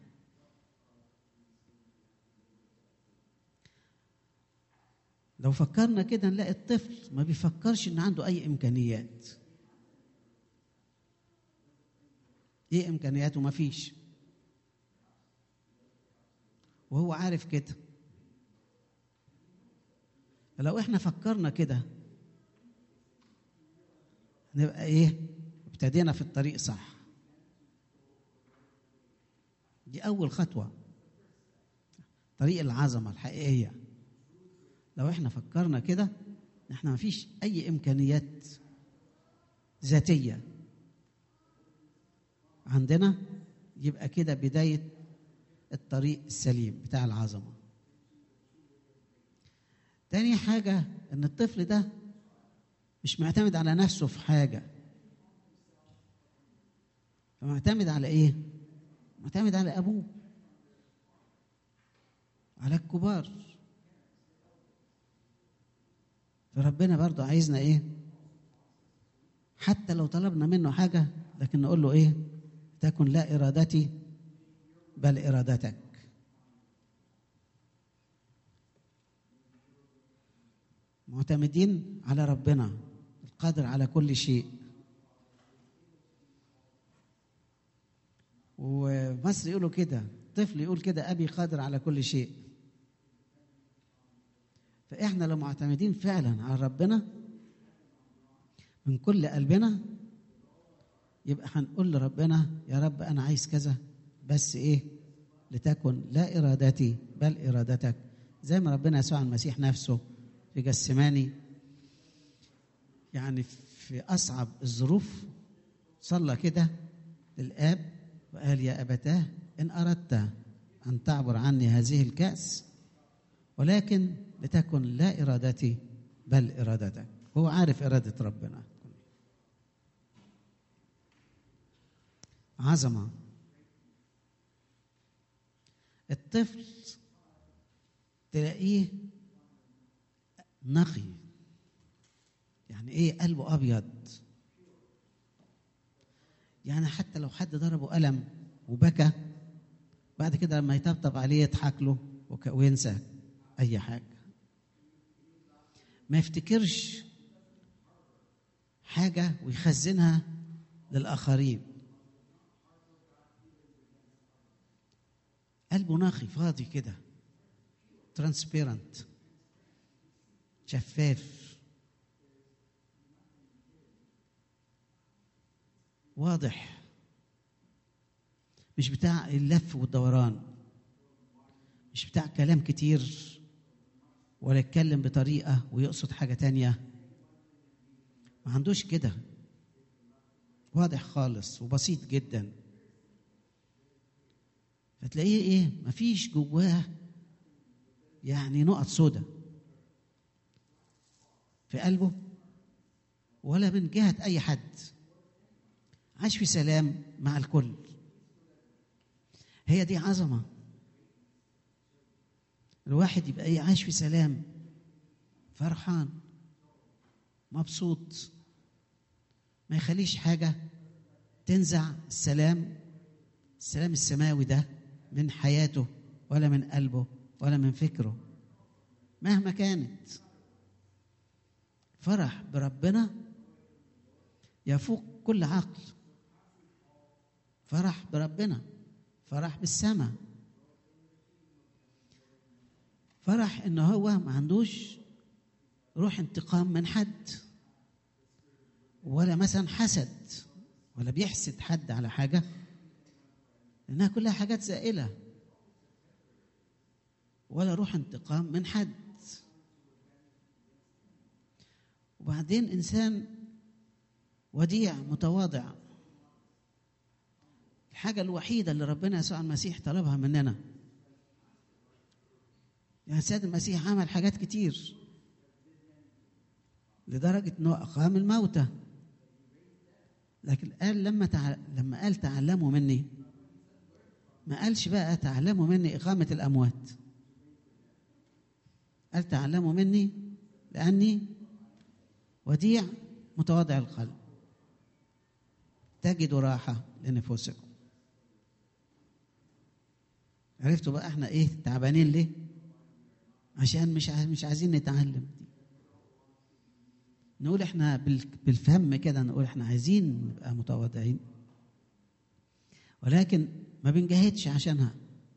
لو فكرنا كده نلاقي الطفل ما بيفكرش إن عنده أي إمكانيات. إيه إمكانياته؟ ما فيش، وهو عارف كده. فلو إحنا فكرنا كده نبقى إيه؟ ابتدينا في الطريق صح. دي أول خطوة، طريق العظمة الحقيقية. لو إحنا فكرنا كده إحنا ما فيش أي إمكانيات ذاتية عندنا، يبقى كده بداية الطريق السليم بتاع العظمة. تاني حاجة إن الطفل ده مش معتمد على نفسه في حاجة. فمعتمد على إيه؟ معتمد على أبوه، على الكبار. فربنا برضو عايزنا إيه؟ حتى لو طلبنا منه حاجة لكن نقول له إيه؟ تكن لا إرادتي بل إرادتك. معتمدين على ربنا القادر على كل شيء. ومصر يقولوا كده، طفل يقول كده أبي قادر على كل شيء. فإحنا لو معتمدين فعلا على ربنا من كل قلبنا يبقى هنقول لربنا يا رب أنا عايز كذا، بس إيه؟ لتكن لا إرادتي بل إرادتك. زي ما ربنا يسوع المسيح نفسه في جسماني، يعني في أصعب الظروف صلى كده للآب وقال يا أبتاه إن أردت أن تعبر عني هذه الكأس ولكن لتكن لا إرادتي بل إرادتك. هو عارف إرادة ربنا. عظمة. الطفل تلاقيه نقي، يعني ايه؟ قلبه ابيض. يعني حتى لو حد ضربه قلم وبكى بعد كده لما يطبطب عليه يضحك له وينسى اي حاجه، ما يفتكرش حاجه ويخزنها للاخرين. قلبه نقي فاضي كده، ترانسبيرنت، شفاف، واضح، مش بتاع اللف والدوران، مش بتاع كلام كتير ولا يتكلم بطريقة ويقصد حاجة تانية. ما عندوش كده، واضح خالص وبسيط جدا. فتلاقيه ايه؟ مفيش جواه يعني نقط سودة في قلبه ولا من جهة أي حد. عاش في سلام مع الكل. هي دي عظمة. الواحد يبقى ايه؟ عايش في سلام، فرحان، مبسوط، ما يخليش حاجة تنزع السلام السلام السماوي ده من حياته ولا من قلبه ولا من فكره مهما كانت. فرح بربنا يفوق كل عقل. فرح بربنا، فرح بالسماء، فرح إنه هو ما عندوش روح انتقام من حد ولا مثلا حسد ولا بيحسد حد على حاجة، لأنها كلها حاجات زائلة. ولا روح انتقام من حد. وبعدين إنسان وديع متواضع. الحاجة الوحيدة اللي ربنا يسوع المسيح طلبها مننا، يعني سيد المسيح عمل حاجات كتير لدرجة أنه أقام الموتى لكن قال لما تع... لما قال تعلموا مني، ما قالش بقى تعلموا مني إقامة الأموات، قال تعلموا مني لأني وديع متواضع القلب تجدوا راحة لنفوسكم. عرفتوا بقى احنا ايه تعبانين ليه؟ عشان مش مش عايزين نتعلم. نقول احنا بالفهم كده، نقول احنا عايزين نبقى متواضعين، ولكن ما بنجاهدش عشانها،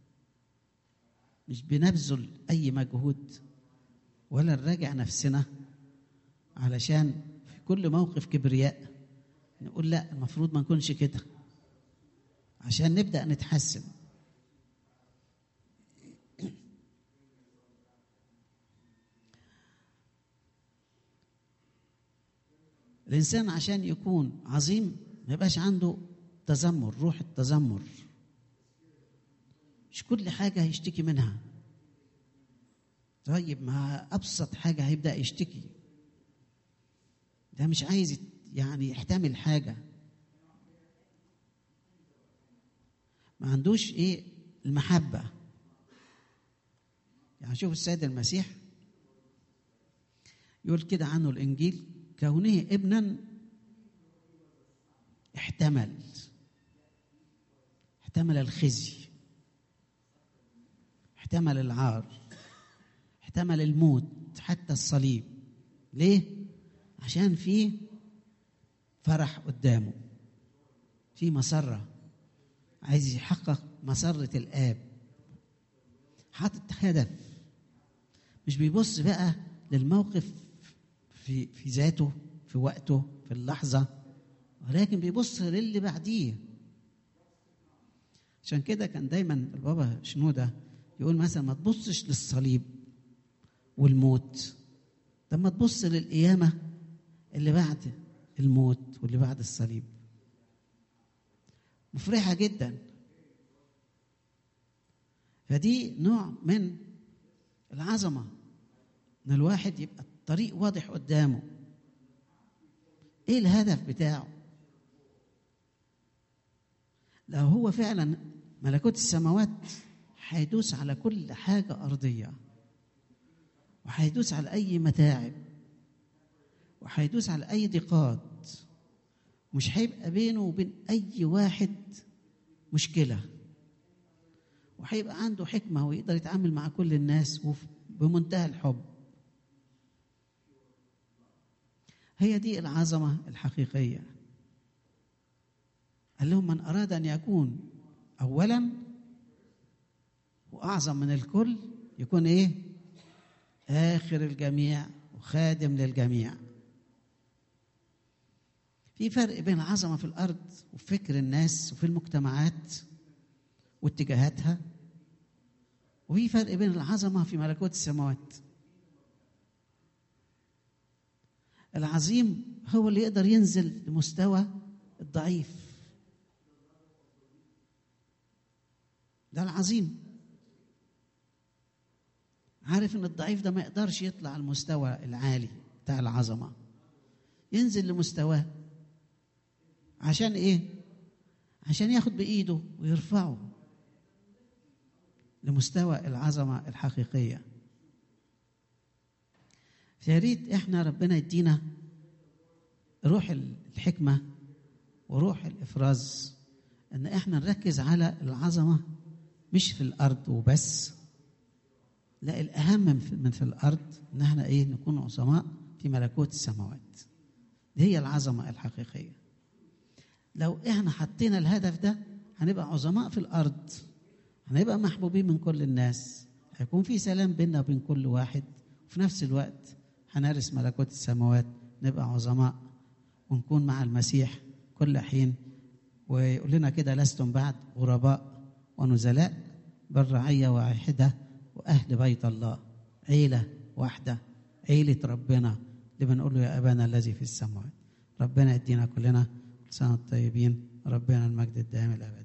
مش بنبذل اي مجهود ولا نراجع نفسنا علشان في كل موقف كبرياء نقول لا المفروض ما نكونش كده عشان نبدأ نتحسن. الإنسان عشان يكون عظيم ما يبقاش عنده تذمر، روح التذمر، مش كل حاجة هيشتكي منها. طيب ما أبسط حاجة هيبدأ يشتكي، ده مش عايز يعني يحتمل حاجة، ما عندوش إيه المحبة. يعني شوف السيد المسيح يقول كده عنه الإنجيل: كونه ابنا احتمل احتمل الخزي، احتمل العار، احتمل الموت حتى الصليب. ليه؟ عشان في فرح قدامه، في مسرة، عايز يحقق مسرة الآب، حاطط هدف، مش بيبص بقى للموقف في في ذاته في وقته في اللحظة، ولكن بيبص للي بعديه. عشان كده كان دايما البابا شنودة يقول مثلا ما تبصش للصليب والموت، ده ما تبص للقيامة اللي بعد الموت واللي بعد الصليب. مفرحة جدا. فدي نوع من العظمة، ان الواحد يبقى الطريق واضح قدامه، ايه الهدف بتاعه. لو هو فعلا ملكوت السماوات هيدوس على كل حاجة أرضية، وهيدوس على أي متاعب، وهيدوس على أي ضيقات، مش هيبقى بينه وبين أي واحد مشكلة، وهيبقى عنده حكمة ويقدر يتعامل مع كل الناس بمنتهى الحب. هي دي العظمة الحقيقية. قال لهم من أراد أن يكون أولا وأعظم من الكل يكون إيه؟ آخر الجميع وخادم للجميع. في فرق بين العظمة في الأرض وفكر الناس وفي المجتمعات واتجاهاتها، وفي فرق بين العظمة في ملكوت السماوات. العظيم هو اللي يقدر ينزل لمستوى الضعيف، ده العظيم. عارف ان الضعيف ده ما يقدرش يطلع المستوى العالي بتاع العظمة، ينزل لمستواه. عشان ايه؟ عشان ياخد بإيده ويرفعه لمستوى العظمة الحقيقية. يا ريت احنا ربنا يدينا روح الحكمة وروح الإفراز، ان احنا نركز على العظمة مش في الأرض وبس، لا، الأهم من في الأرض ان احنا ايه نكون عظماء في ملكوت السماوات. دي هي العظمة الحقيقية. لو احنا حطينا الهدف ده هنبقى عظماء في الأرض، هنبقى محبوبين من كل الناس، هيكون في سلام بيننا وبين كل واحد، وفي نفس الوقت هنرث ملكوت السماوات، نبقى عظماء ونكون مع المسيح كل حين. ويقول لنا كده: لستم بعد غرباء ونزلاء، بل رعية واحدة وأهل بيت الله، عيلة واحدة، عيلة ربنا اللي بنقول له يا أبانا الذي في السماوات. ربنا يدينا كلنا سنة طيبين، ربنا المجد الدائم الأبد.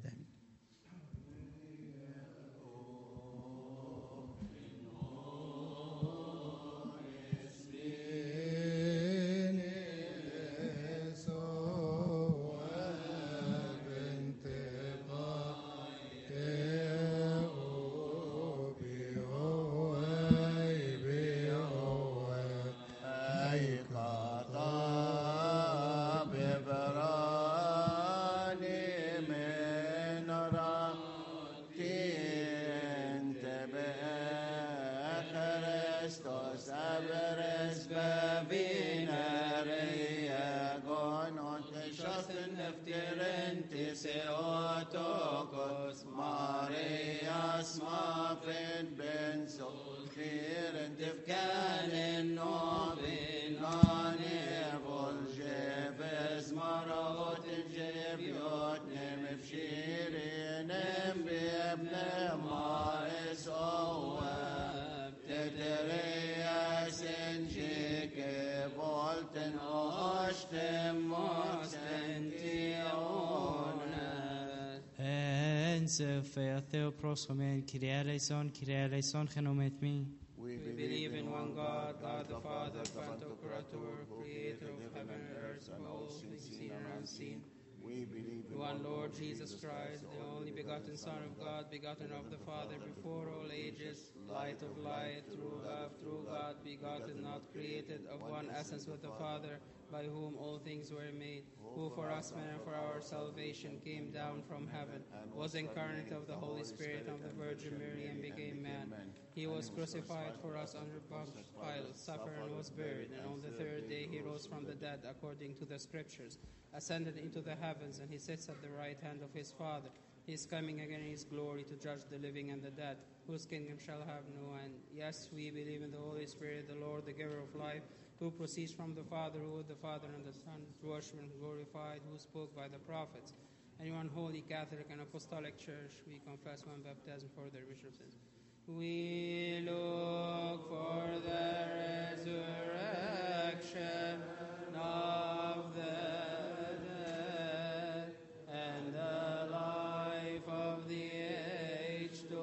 Theopneuse, Theopros, Homen, Kyrie eleison, Kyrie eleison, Genomet me. We We believe in one God, God the Father, Pantocrator, creator of heaven and earth, and all things seen and unseen. We believe in One Lord Jesus Christ, the only begotten Son of God, begotten of the Father before all ages, light of light, true love, true God, begotten, not created, of one essence with the Father, by whom all things were made, who for us men and for our salvation came down from heaven, was incarnate of the Holy Spirit of the Virgin Mary, and became man. He was crucified for us under Pontius Pilate, suffered and was buried, and on the third day he rose from the dead, according to the Scriptures, ascended into the heavens, and he sits at the right hand of his Father. He is coming again in his glory to judge the living and the dead, whose kingdom shall have no end. Yes, we believe in the Holy Spirit, the Lord, the giver of life, who proceeds from the Father, who with the Father and the Son is worshipped and glorified, who spoke by the prophets. And one holy Catholic and Apostolic Church, we confess one baptism for the remission of sins. We look for the resurrection of the dead and the life of the age to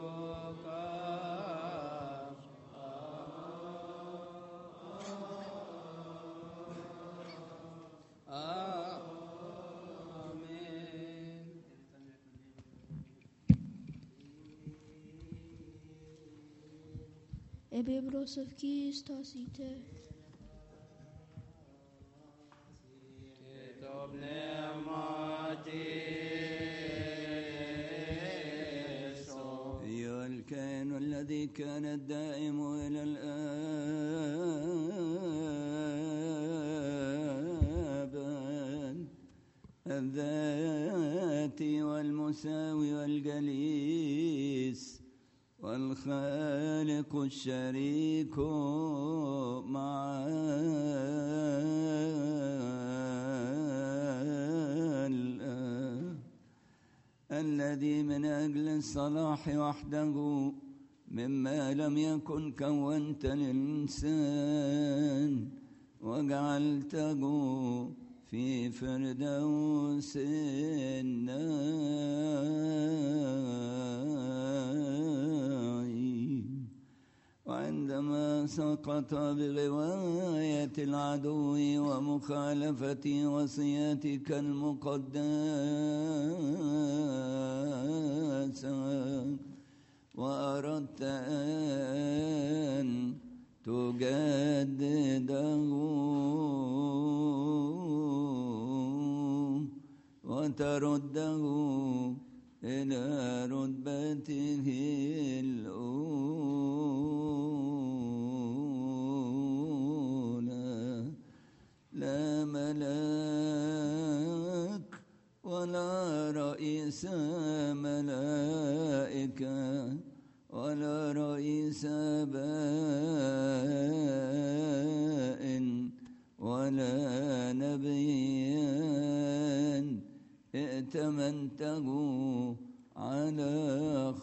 come. Amen. Ebebros of keys tosite. أيها الكائن الذي كان الدائم إلى الآباد، الذاتي والمساوي والجليس والخالق الشريك مع الآب، الذي من أجل الصلاح وحده مما لم يكن كونت الإنسان وجعلته في فردوس النعيم. وعندما سقط بغواية العدو ومخالفة وصيتك المقدسة، وأردت أن تجدده وترده إلى رتبته الأولى، لا ملاك ولا رئيس ملائكة ولا رئيس آباء ولا نبيا ائتمنته على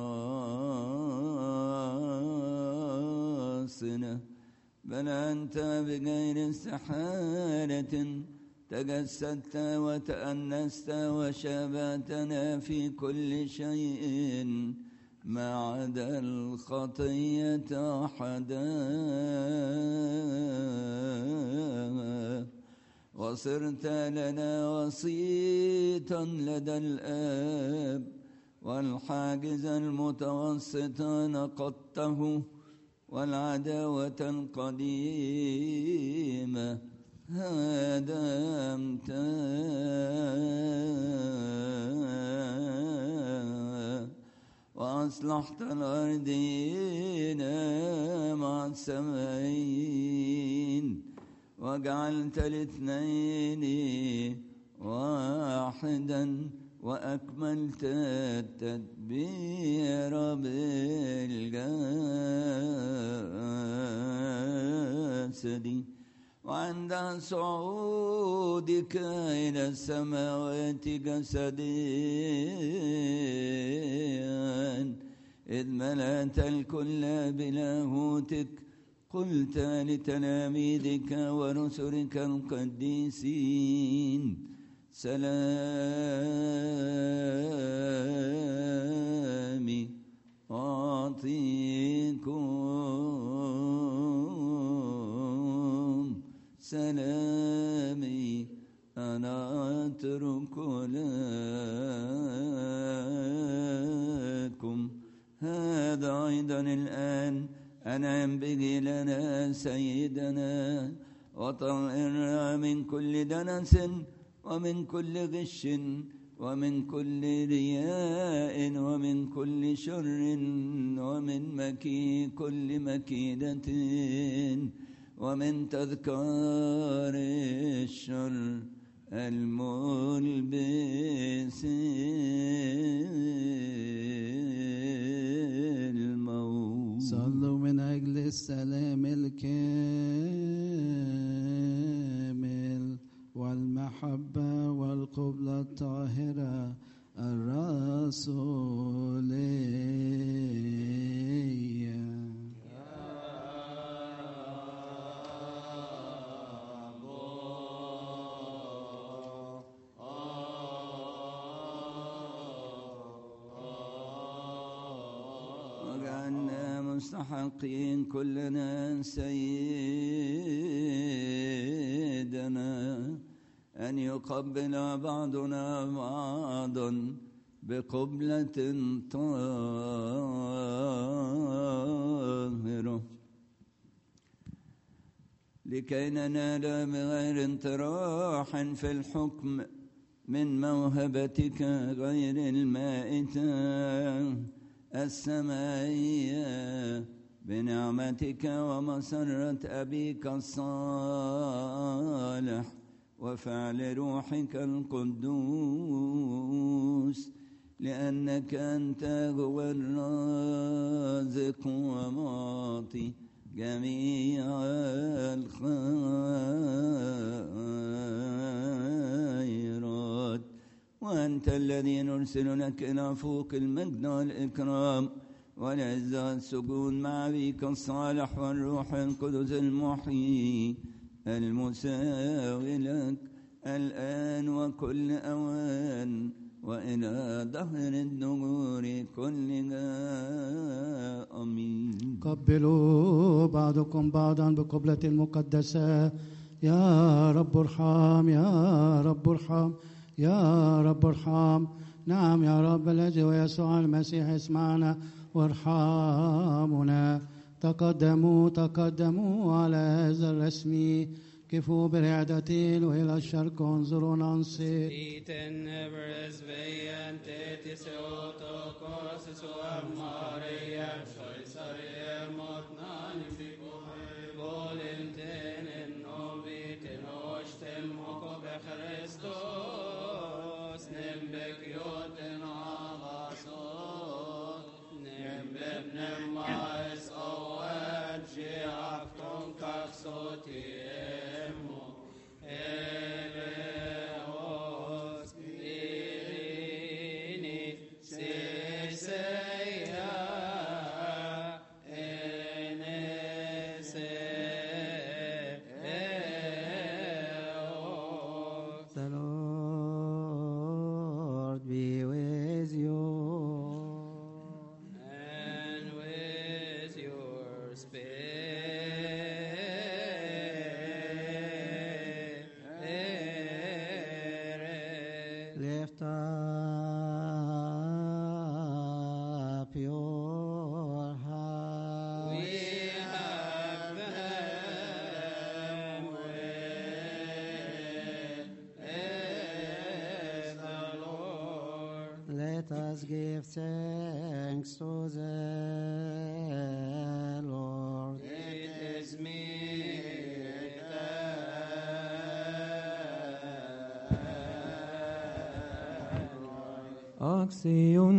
خلاصنا، بل أنت بغير استحالة تجسدت وتأنست وشابهتنا في كل شيء ما عدا الخطية أحدا، وصرت لنا وسيطا لدى الآب، والحاجز المتوسط نقضته، والعداوة القديمة هدمتها، وأصلحت الأرضين مع السماويين، وجعلت الاثنين واحدا، وأكملت التدبير بالجسد. وعند صعودك إلى السماوات جسديا، إذ ملأت الكل بلاهوتك، قلت لتلاميذك ورسلك القديسين: سلامي أعطيكم، سلامي أنا أترك لكم. هذا أيضا الآن أنا ينبغي لنا سيدنا، وطهرنا من كل دنس ومن كل غش ومن كل رياء ومن كل شر ومن مكي كل مكيدة ومن تذكار الشر الملبس الموت. صلوا من أجل السلام الكامل والمحبة والقبلة الطاهرة الرسولية. وجعلنا مستحقين كلنا سيدنا أن يقبل بعضنا بعضا بقبلة طاهرة لكي ننال بغير انطراح في الحكم من موهبتك غير المائتة السمائية بنعمتك ومسرة أبيك الصالح وفعل روحك القدوس، لأنك أنت هو الرازق ومعطي جميع الخيرات، وأنت الذي نرسل لك إلى فوق المجد والإكرام والعزة والسجود مع أبيك الصالح والروح القدس المحيي المساوي لك الآن وكل أوان وإلى دهر الدهور كلها. آمين. قبلوا بعضكم بعضا بقبلة المقدسة. يا رب ارحم، يا رب ارحم، يا رب ارحم. نعم يا رب الذي ويسوع المسيح اسمعنا وارحمنا. تقدموا تقدموا على هذا الرسم، كفوا برعدتين وإلى الشرق انظروا ننصت. The Lord be with you. And with your spirit. Lift up your heart. We have them with the Lord. Let us give thanks to the Lord. It is me. أكسيون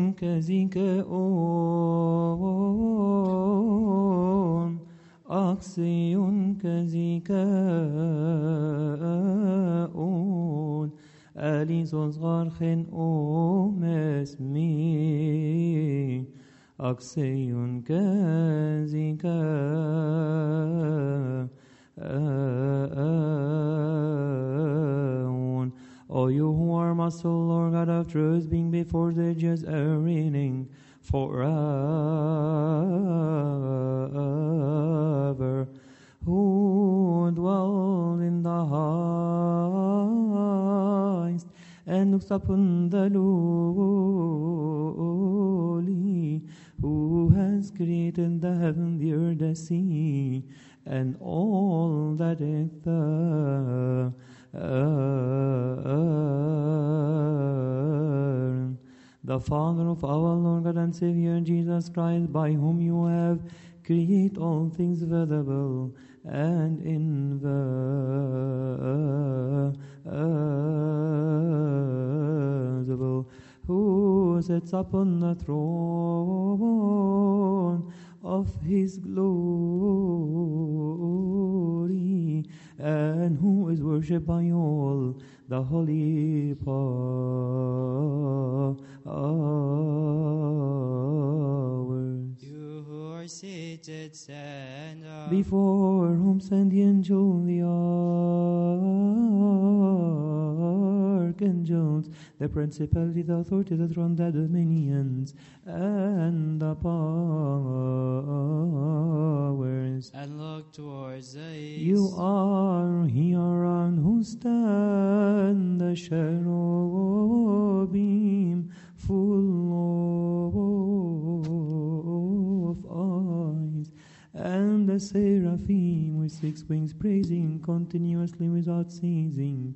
كزيكاون أكسيون كزيكاون أليزوز غارخن أوم اسمي أكسيون كزيكاون O you who are merciful, Lord God of truth, being before the ages ever reigning forever, who dwell in the highest and looks upon the lowly, who has created the heaven, the earth, the sea, and all that is there. The Father of our Lord God and Savior Jesus Christ, by whom you have created all things visible and invisible, who sits upon the throne of his glory, and who is worshipped by all the holy powers. You who are seated, stand up. Before whom stand the angel, the archangels, the principality, the authority, the throne, the dominions, and the powers. And look towards the east. You are here on who stand the cherubim full of eyes, and the seraphim with six wings praising continuously without ceasing,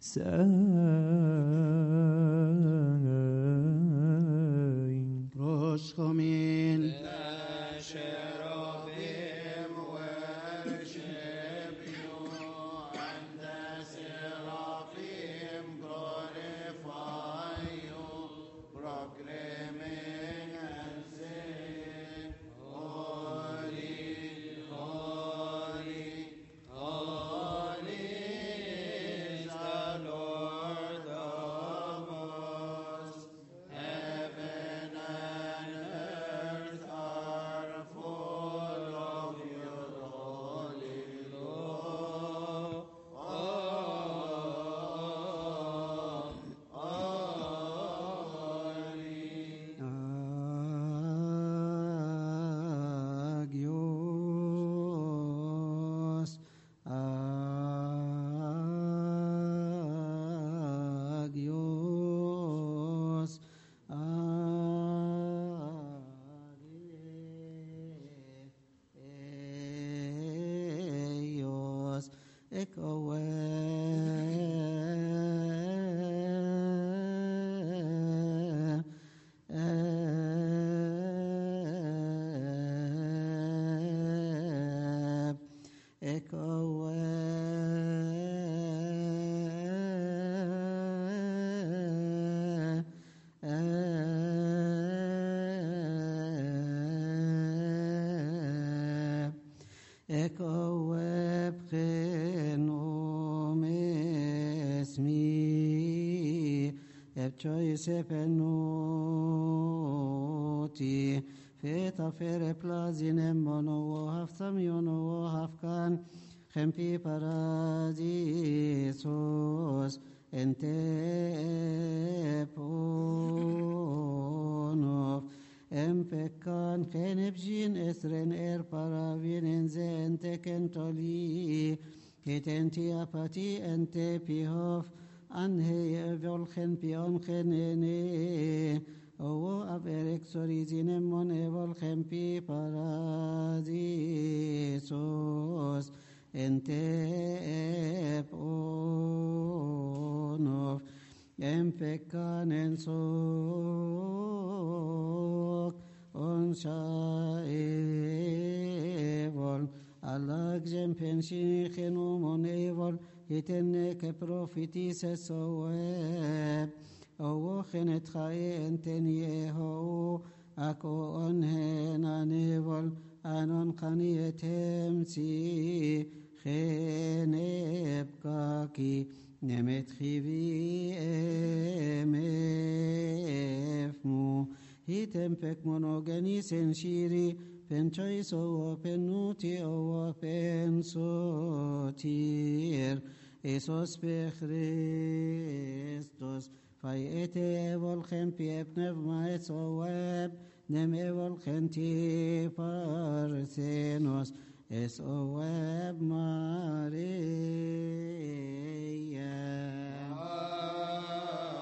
saying, Rosh Chomin. The cherubim worship you, and the seraphim glorify you, proclaiming and saying, Holy, holy, holy is the Lord of hosts. Heaven and earth are full of your holy glory. Agios, agios, agios, ekoe. Sepenuti feta fere plazinem mono haftam yono hafkan khempi paradisos ente pono empekan khenebjin esren er paravin enzente kentoli hitenti apati ente pihof anhe volchen pion khenene o averek sorizine mon volchen pi paradisos ente pono empekan ensok on shaevol alag jem pensi khenu mon evol hitenne ke profitis soeb o khenet khaye enten yeho ako on henanevol anon khaniyetem si kheneb kaki nemet khivi emefmu hitem pek monogeni senshiri penchoi so penuti o pensotir Jesus be Christus, Fiete volgen pie pneumais o web, neme volgen ti parthenos, es o web Maria.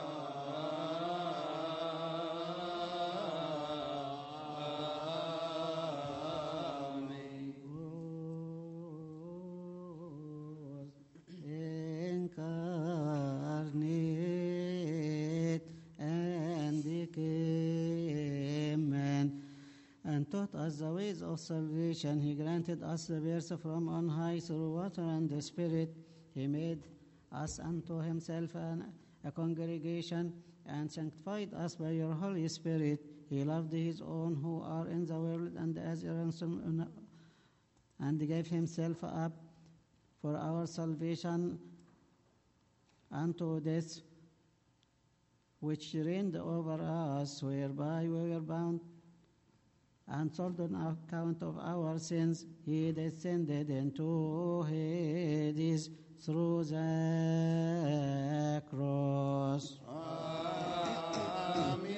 Incarnate and became man, and taught us the ways of salvation. He granted us the birth from on high through water and the Spirit. He made us unto himself an, a congregation and sanctified us by your Holy Spirit. He loved his own who are in the world, and as a ransom, and gave himself up for our salvation unto death, which reigned over us, whereby we were bound and sold on account of our sins. He descended into Hades through the cross. Amen.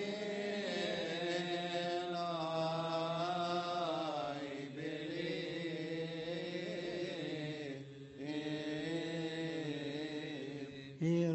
He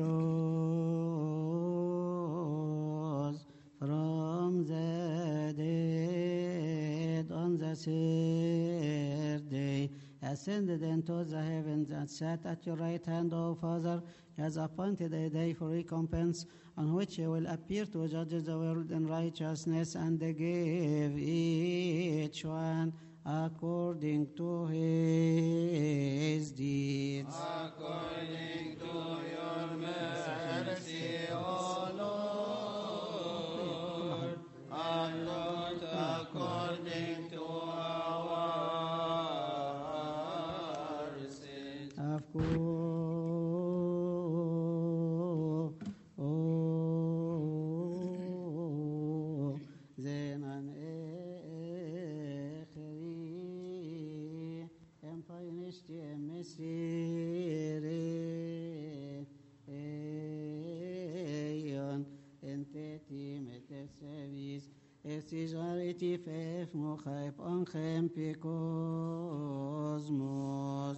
rose from the dead on the third day, ascended into the heavens, and sat at your right hand, O Father. He has appointed a day for recompense, on which he will appear to judge the world in righteousness and give each one according to his deeds. According to your mercy, O Lord, and not according to our sins. Of course, then an echri empires the mystery aeon entity metaservice extijarity fef mochaip onchem picosmos.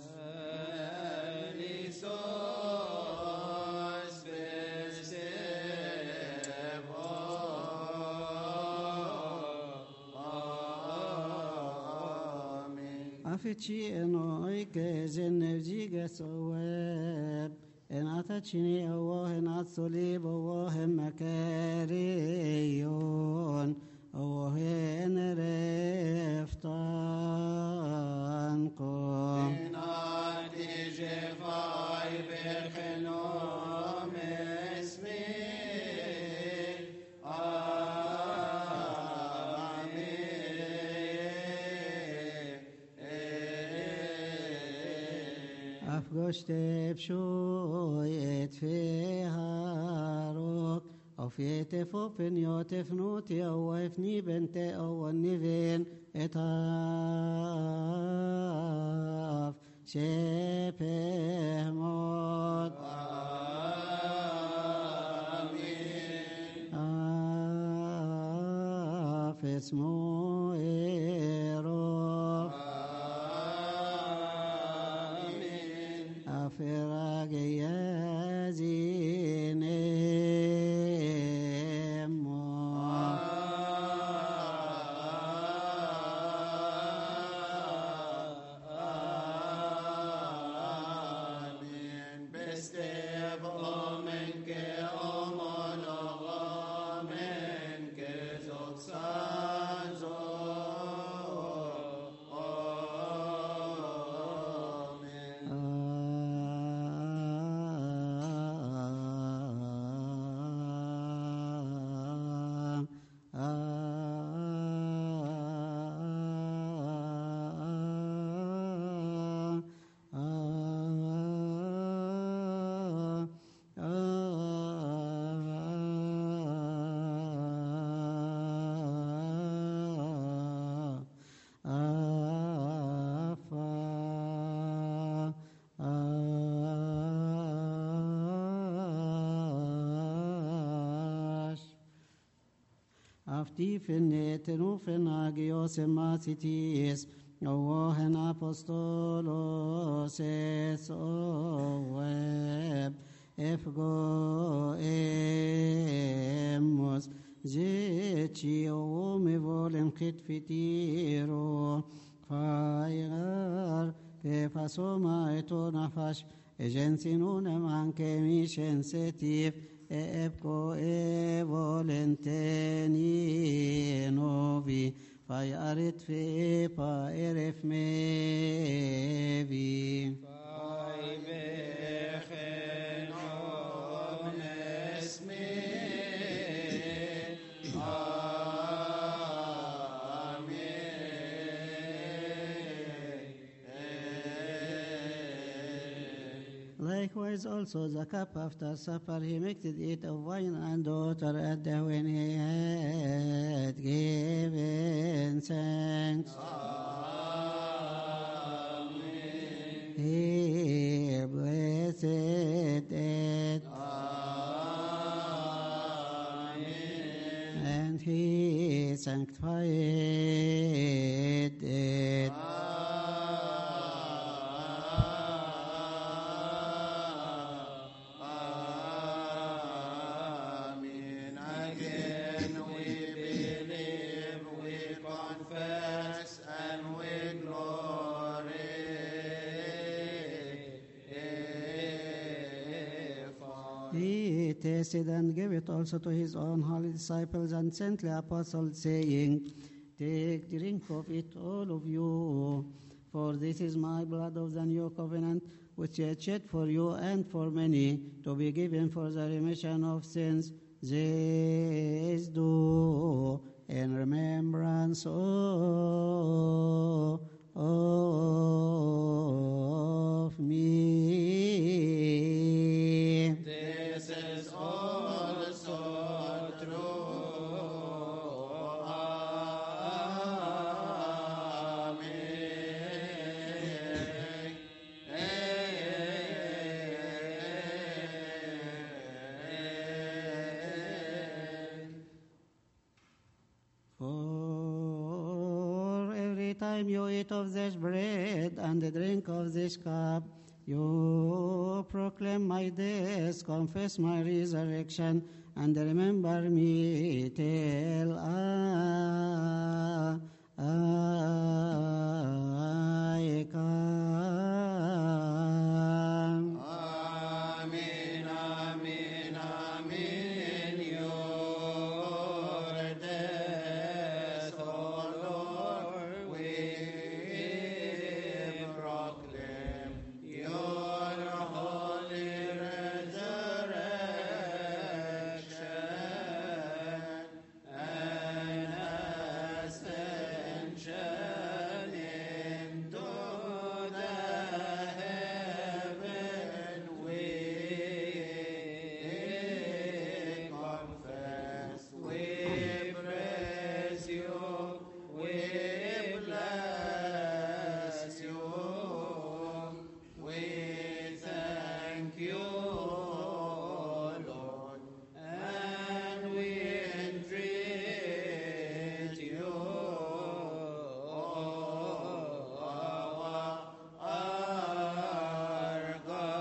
Afici enoi che zenevziga soweb en atachini awohen atsolib awohen makarion awohen reftan kon. In ati jefai berchenom esmi. Afgoshte pshoyet feharok of yetef open yotef nuti awef nibente awan niven etaf shepehmot. Afes moero Afirage yazine Amen. Bestev omen ke omon omen ke zoksan zon. aftifin tenufin agios ematitis, ohen apostolos es oeb, efgo emos, جيتشي أومي فولن خد فتيرو فايغر كيف أسوما إتو نفش إجنسينون من كمي شنسيتيف إبكو إي فولن تاني نوفي فايغرت في فايرف ميبي فايبخن عون اسمي Likewise also the cup after supper he mixed it of wine and water at the when he had given thanks. Amen. He blessed it. Amen. And he sanctified it. He tasted and gave it also to his own holy disciples and sent the apostles, saying, Take, drink of it, all of you, for this is my blood of the new covenant, which is shed for you and for many, to be given for the remission of sins. This do in remembrance of, of me. This is also true. For every time you eat of this bread and drink of this cup, you proclaim my death, confess my resurrection, and remember me till I, I come. Amen, amen, amen. Your death, O Lord, we proclaim. Your holy resurrection and ascension into the heaven we confess. We praise you, we bless you, we thank you, Lord, and we entreat you, our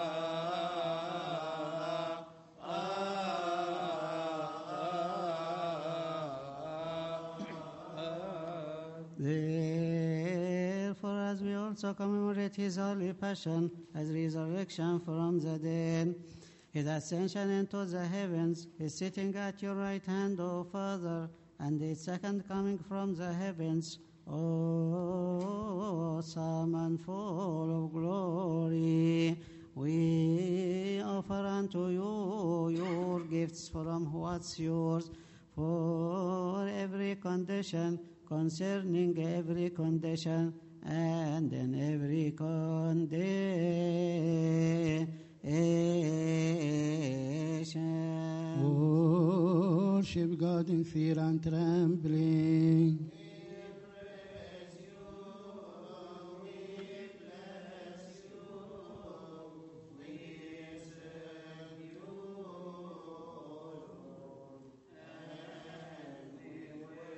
God. Therefore, as we also commemorate his holy passion, his resurrection from the dead, his ascension into the heavens, his sitting at your right hand, O Father, and his second coming from the heavens, awesome and full of glory, we offer unto you your gifts from what's yours, for every condition, concerning every condition, and in every condition. Worship God in fear and trembling. We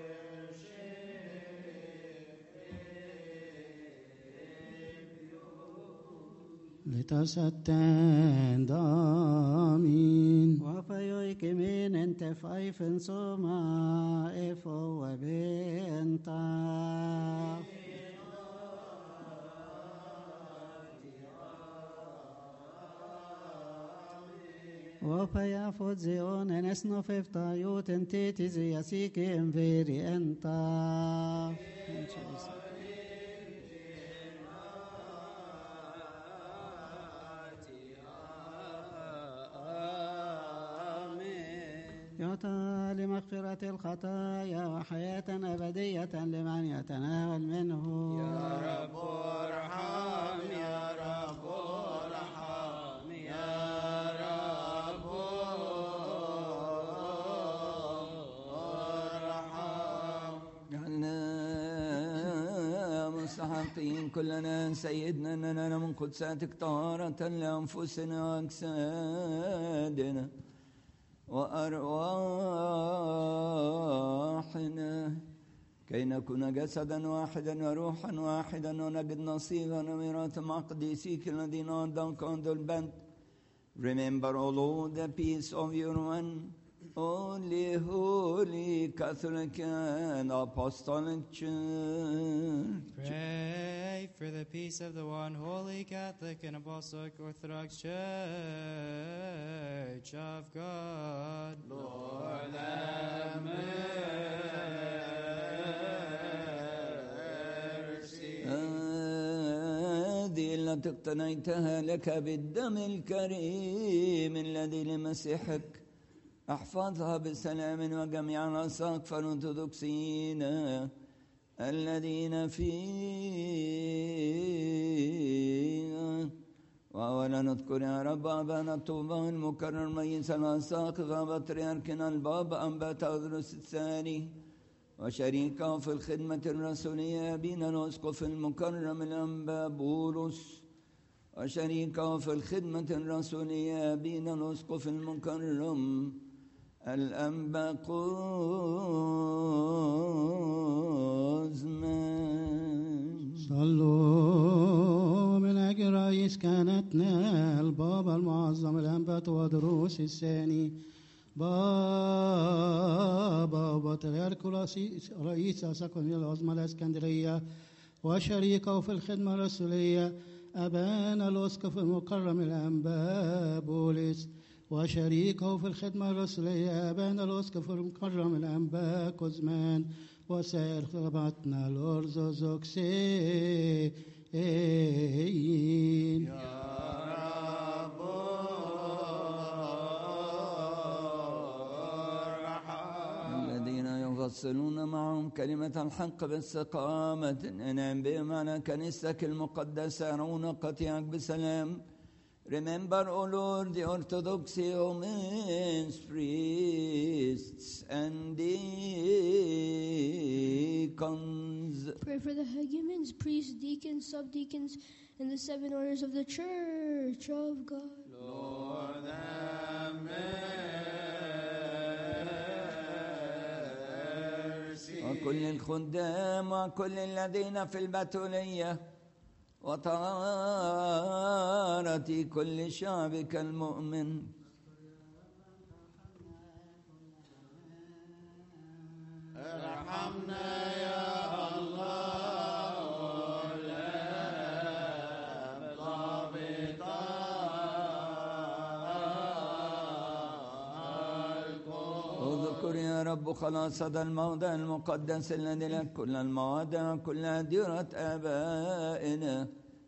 Let us attend. Amen. وفيوك من انت فايفن سوما افو وبنتا وفيافوت زيون انسنو فيفتا يوتن تيتي زياسيك انفيري انتا. يعطى لمغفرة الخطايا وحياة أبدية لمن يتناول منه. يا رب ارحم يا رب ارحم يا رب ارحم. جعلنا مستحقين كلنا سيدنا أننا من قدساتك طهارة لأنفسنا وأجسادنا وأرواحنا كي نكون جسدا واحدا وروحا واحدا ونجد نصيبا وميراثا مع قديسيك الذين أعطاك on the band. Remember, O Lord, the peace of your one, only holy Catholic and Apostolic Church. Pray for the peace of the one holy Catholic and Apostolic Orthodox Church of God. Lord, have mercy. هذه التي اقتنيتها لك بالدم الكريم الذي لمسيحك احفظها بسلام وجميع الأساقفة الأرثوذكسيين الذين فيها. وأولا نذكر يا رب أبانا الطوبى المكرر ميس الأساقفة بطريركنا البابا أنبا تودروس الثاني وشريكه في الخدمة الرسولية أبينا الأسقف المكرم الأنبا بولس وشريكه في الخدمة الرسولية أبينا الأسقف المكرم الأنبا قزمان. صلوا من أجل رئيس كهنتنا البابا المعظم الأنبا تودروس الثاني بابا بطريرك رئيس أساقفة العظمى الإسكندرية وشريكه في الخدمة الرسولية أبانا الأسقف المكرم الأنبا بولس وشريكه في الخدمة الرسولية أبانا الأسقف المكرم الأنبا كوزمان وسائر خدماتنا الأرثوذكسيين. يفصلون معهم كلمة الحق باستقامة انعم بهم على كنيستك المقدسة رونقتك بسلام. Remember, O Lord, the Orthodox homens, priests, and deacons. Pray for the hegumens, priests, deacons, subdeacons, and the seven orders of the Church of God. Lord, have mercy. وكل الخدام وكل الذين في البتولية وطهارة كل شعبك المؤمن. ارحمنا يا الله اذكر يا رب خلاص هذا الموضع المقدس الذي لك كل المواضع كل أديرة آبائنا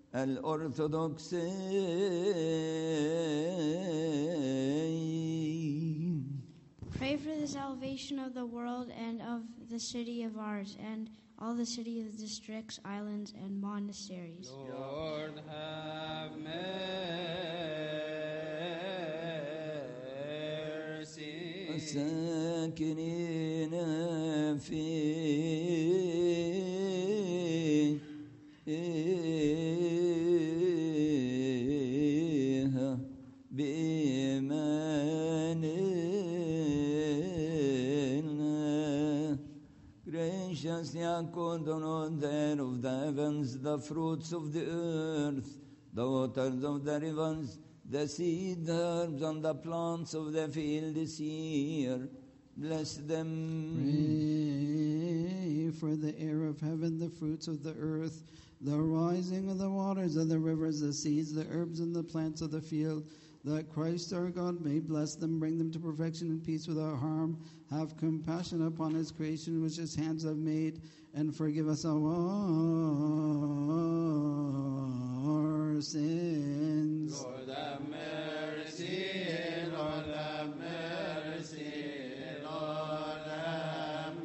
الأرثوذكسيين. Pray for the salvation of the world and of the city of ours and all the city of the districts, islands, and monasteries. Lord, have mercy. الساكنين فيها بإيماننا. Gracious Yaakov, the Lord there of the heavens, the fruits of the earth, the waters of the rivers, the seed herbs and the plants of the field this year. Bless them. Pray for the air of heaven, the fruits of the earth, the rising of the waters of the rivers, the seeds, the herbs, and the plants of the field, that Christ our God may bless them, bring them to perfection and peace without harm. Have compassion upon his creation which his hands have made, and forgive us our sins. Lord have mercy, Lord have mercy, Lord have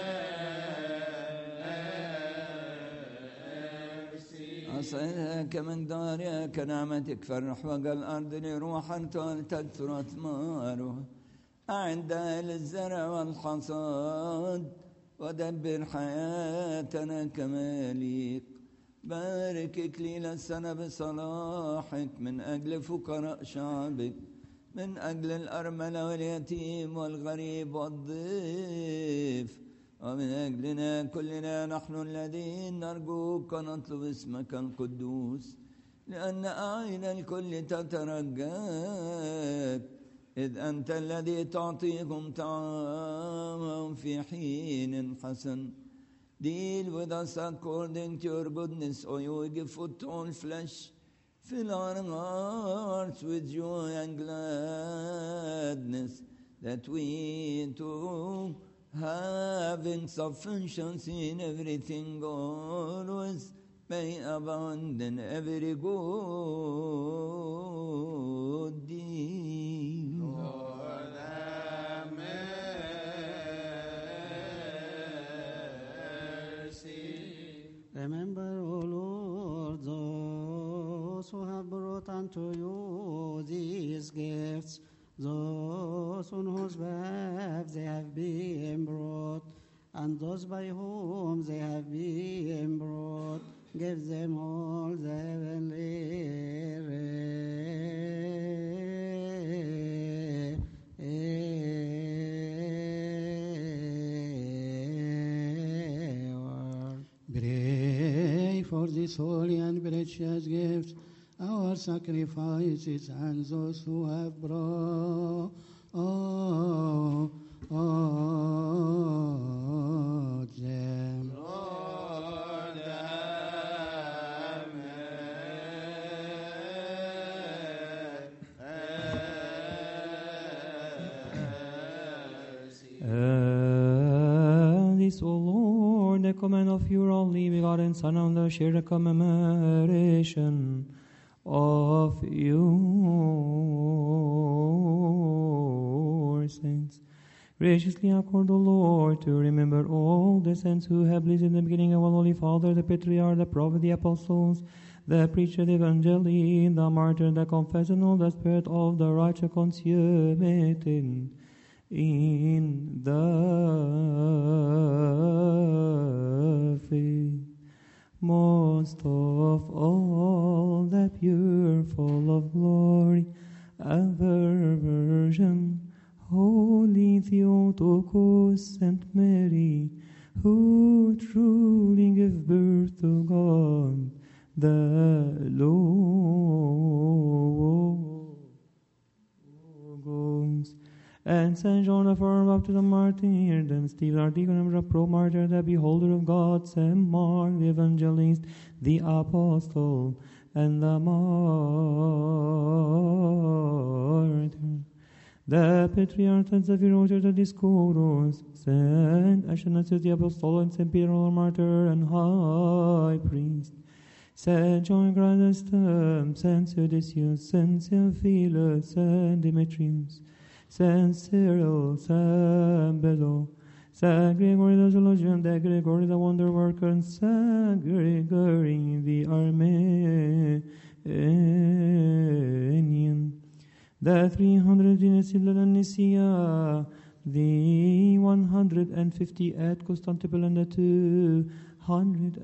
mercy. أسألك من دارك نعمتك فرح وقى الأرض لروحا تكثر أثماره. أعد للزرع والحصاد ودبر حياتنا كما يليق. بارك إكليل السنة بصلاحك من أجل فقراء شعبك، من أجل الأرملة واليتيم والغريب والضيف، ومن أجلنا كلنا نحن الذين نرجوك ونطلب اسمك القدوس، لأن أعين الكل تترجاك، إذ أنت الذي تعطيهم طعامهم في حين حسن. Deal with us according to your goodness, O you give food to all flesh. Fill our hearts with joy and gladness, that we too, having sufficiency in everything, always may abound in every good deed. Lord have mercy. Remember, O Lord, those who have brought unto you these gifts, those on whose behalf they have been brought, and those by whom they have been brought. Give them all the heavenly reward. Pray for these holy and precious gifts, our sacrifices, and those who have brought oh, oh, them. Lord have mercy. And this, O Lord, the command of your only begotten Son, on the share commemoration of your saints. Graciously accord, O Lord, to remember all the saints who have lived in the beginning of our Holy Father, the Patriarch, the Prophet, the Apostles, the Preacher, the Evangelist, the Martyr, the Confessor, and all the Spirit of the righteous consummated in the faith. Most of all, the pure, full of glory, ever Virgin, Holy Theotokos, Saint Mary, who truly give birth to God, the Logos, and Saint John the Firm up to the martyr, then Stephen our deacon, the pro-martyr, the beholder of God, Saint Mark the evangelist, the apostle, and the martyr, the patriarch and the Viroter, the Discourse, Saint Athanasius the apostle, and Saint Peter the martyr and high priest, Saint John Chrysostom, Saint Eutychius, Saint Theophilus, Saint Demetrius, Saint Cyril, Saint Belo, Saint Gregory the Theologian, the Gregory the Wonder Worker, and Saint Gregory the Armenian, the three hundred in Nicaea, the one hundred and fifty at Constantinople, and the two hundred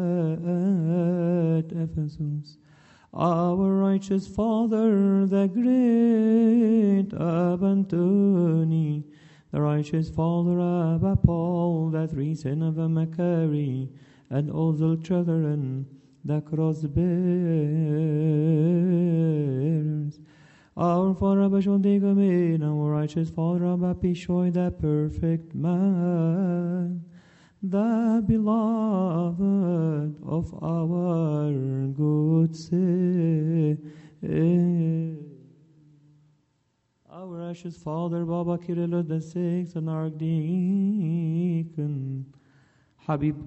at Ephesus. Our righteous Father, the great Abba Antony, the righteous Father Abba Paul, the three sons of Macari, and all the children, the cross bearers. Our Father, Abba Shondegamin, our righteous Father, Abba Pishoy, the perfect man, the beloved of our good Savior. Our righteous Father, Baba Kirillus the Sixth, and Archdeacon, Habib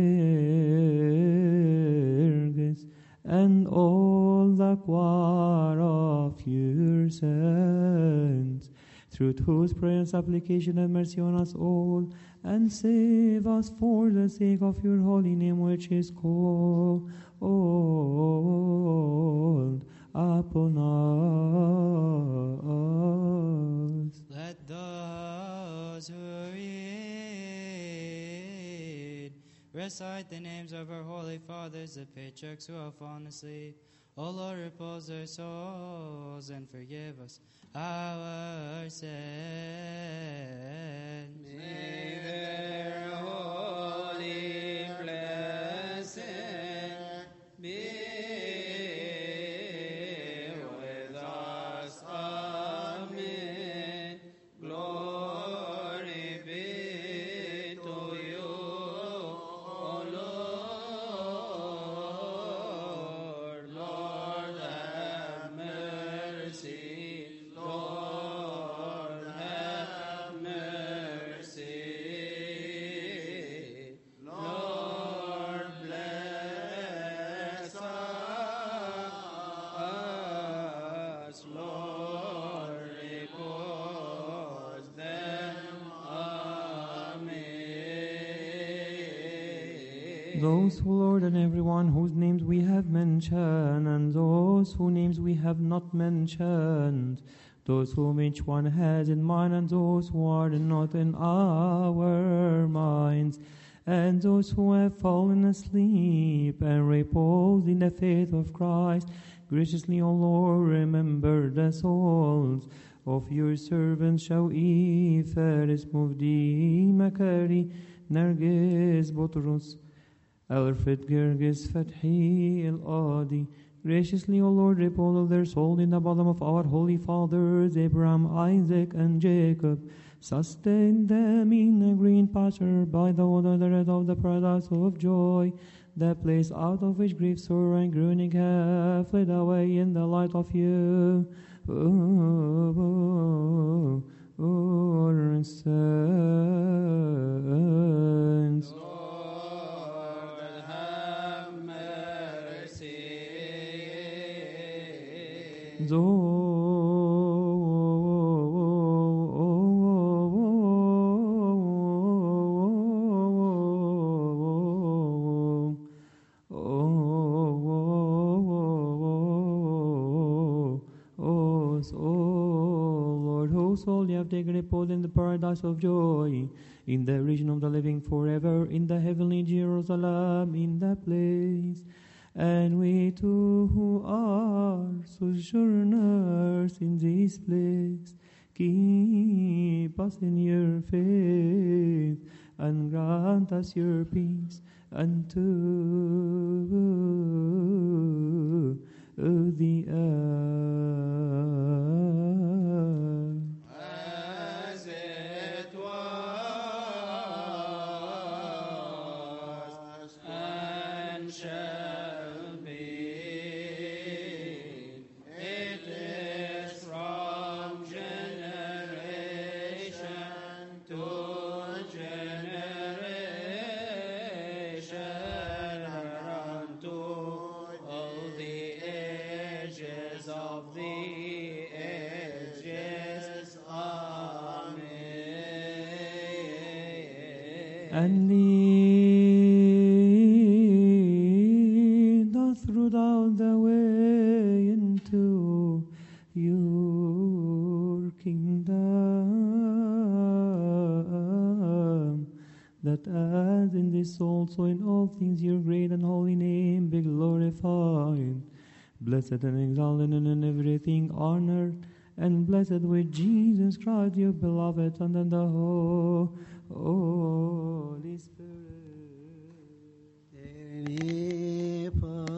Gerges, and all the choir of your saints, through whose prayer and supplication have mercy on us all, and save us for the sake of your holy name, which is called upon us. Let those who read recite the names of our holy fathers, the patriarchs who have fallen asleep. O Lord, repose their souls and forgive us our sins. May their holy blessing be with us. Amen. Glory be to you, O Lord. Lord, have mercy. Lord, have mercy. Lord, bless us. Lord, repose them. Amen. Those who, Lord, and everyone whose names we have mentioned, and those whose names we have not mentioned, those whom each one has in mind, and those who are not in our minds, and those who have fallen asleep and repose in the faith of Christ, graciously, O Lord, remember the souls of your servants, Shawi, Faris, Mufdi, Makari, Nargis, Botrus, Alfred, Gerges, Fathi, El-Adi. Graciously, O Lord, repose their soul in the bosom of our holy fathers, Abraham, Isaac, and Jacob. Sustain them in a green pasture by the water of the paradise of joy, the place out of which grief, sorrow, and groaning have fled away in the light of you. O our saints. Lord, have mercy. Soul, you have taken repose in the paradise of joy, in the region of the living forever, in the heavenly Jerusalem, in the place. And we too who are sojourners in this place, keep us in your faith, and grant us your peace unto the end. As it was and shall be, it is from generation to generation unto all the ages of the ages. Amen. And lead us throughout the way into your kingdom, that as in this also in all things your great and holy name be glorified, blessed and exalted, and in everything honored, and blessed with Jesus Christ, your beloved, and then the whole Holy Spirit. Enipa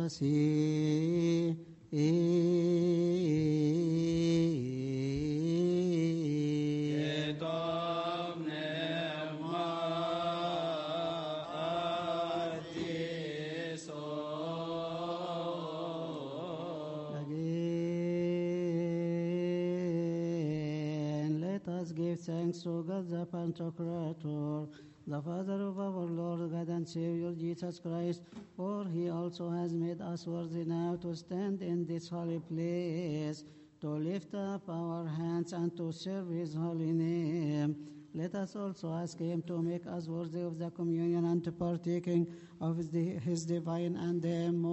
Again, let us give thanks to God the Pantocrator, the Father of our Lord God and Savior Jesus Christ, for he also has made us worthy now to stand in this holy place, to lift up our hands and to serve his holy name. Let us also ask him to make us worthy of the communion and to partaking of his, his divine and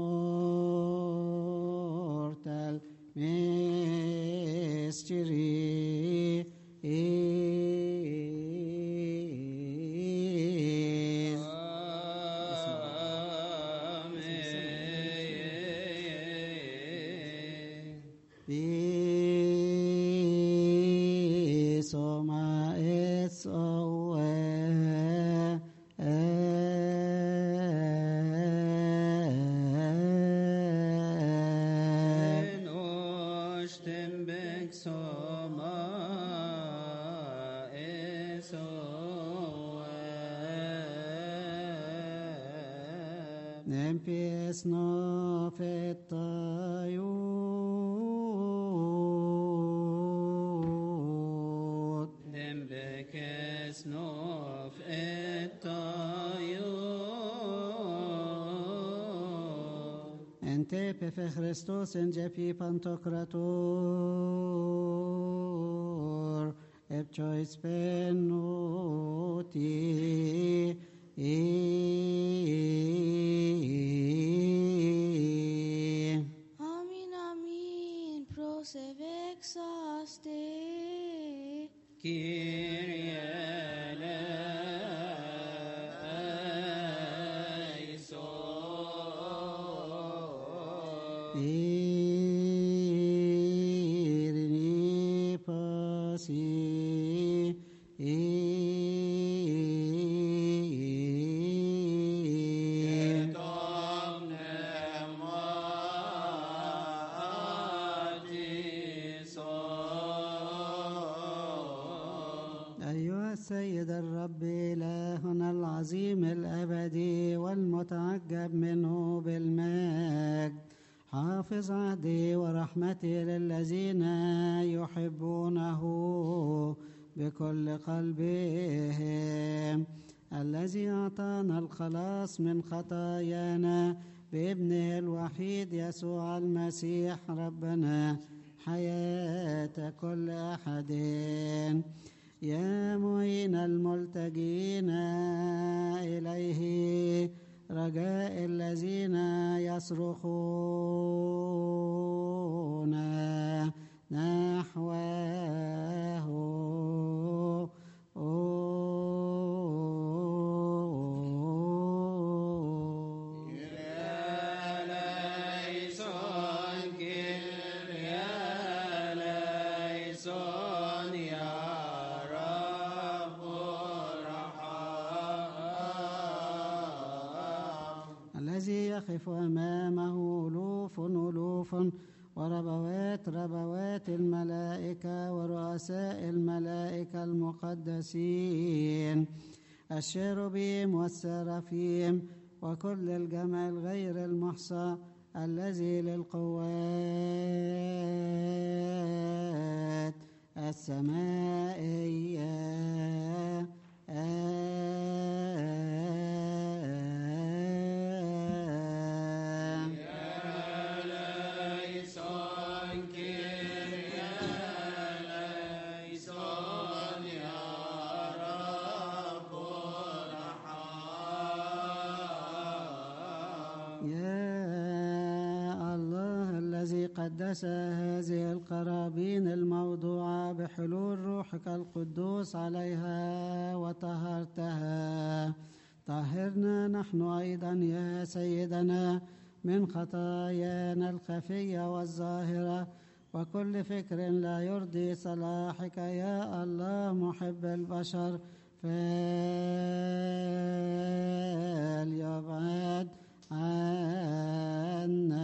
immortal mystery. Nempes no fetayut. Nembekes no fetayut. Ente pefe Christos en jepi Pantocrator. Epchois penuti. Amin, amin, prosevexaste. Kyrie eleison. Irini pasi. أيها السيد الرب إلهنا العظيم الأبدي والمتعجب منه بالمجد، حافظ عهده ورحمته للذين يحبونه بكل قلبهم، الذي أعطانا الخلاص من خطايانا بابنه الوحيد يسوع المسيح ربنا، حياة كل أحد. يا معين الملتجين إليه، رجاء الذين يصرخون نحوه. الذي يقف أمامه ألوف ألوف وربوات ربوات الملائكة ورؤساء الملائكة المقدسين، الشيروبيم والسرافيم وكل الجمع الغير المحصى الذي للقوات السمائية. قدس هذه القرابين الموضوعة بحلول روحك القدوس عليها وطهرتها، طهرنا نحن أيضا يا سيدنا من خطايانا الخفية والظاهرة وكل فكر لا يرضي صلاحك يا الله محب البشر، فليبعد عنا.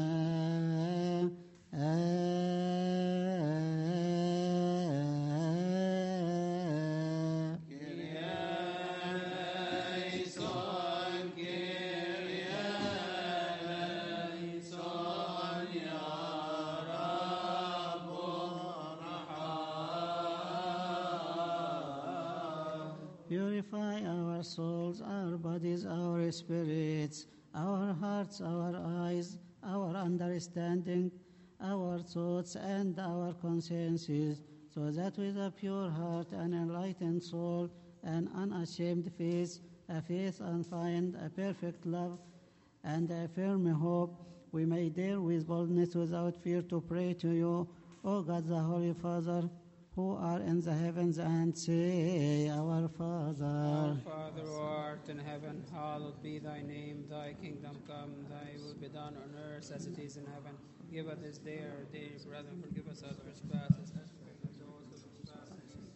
bodies, our spirits, our hearts, our eyes, our understanding, our thoughts, and our consciences, so that with a pure heart, an enlightened soul, an unashamed face, a faith unfeigned, a perfect love, and a firm hope, we may dare with boldness without fear to pray to you, O God the Holy Father, who are in the heavens, and say, Our Father. Our Father who art in heaven, hallowed be thy name. Thy kingdom come, thy will be done on earth as it is in heaven. Give us this day our daily bread, and forgive us our trespasses, as we forgive those who trespass against us.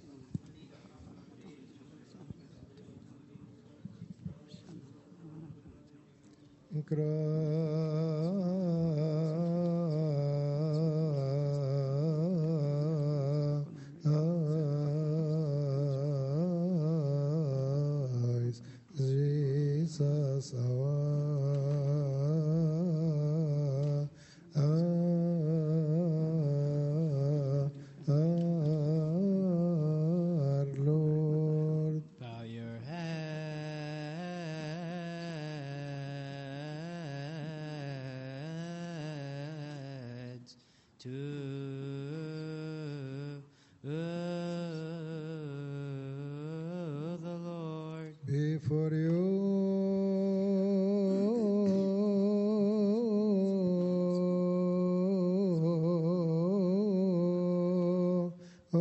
Christ, Jesus our, our, our Lord. Bow your heads to the Lord. Before you, oh,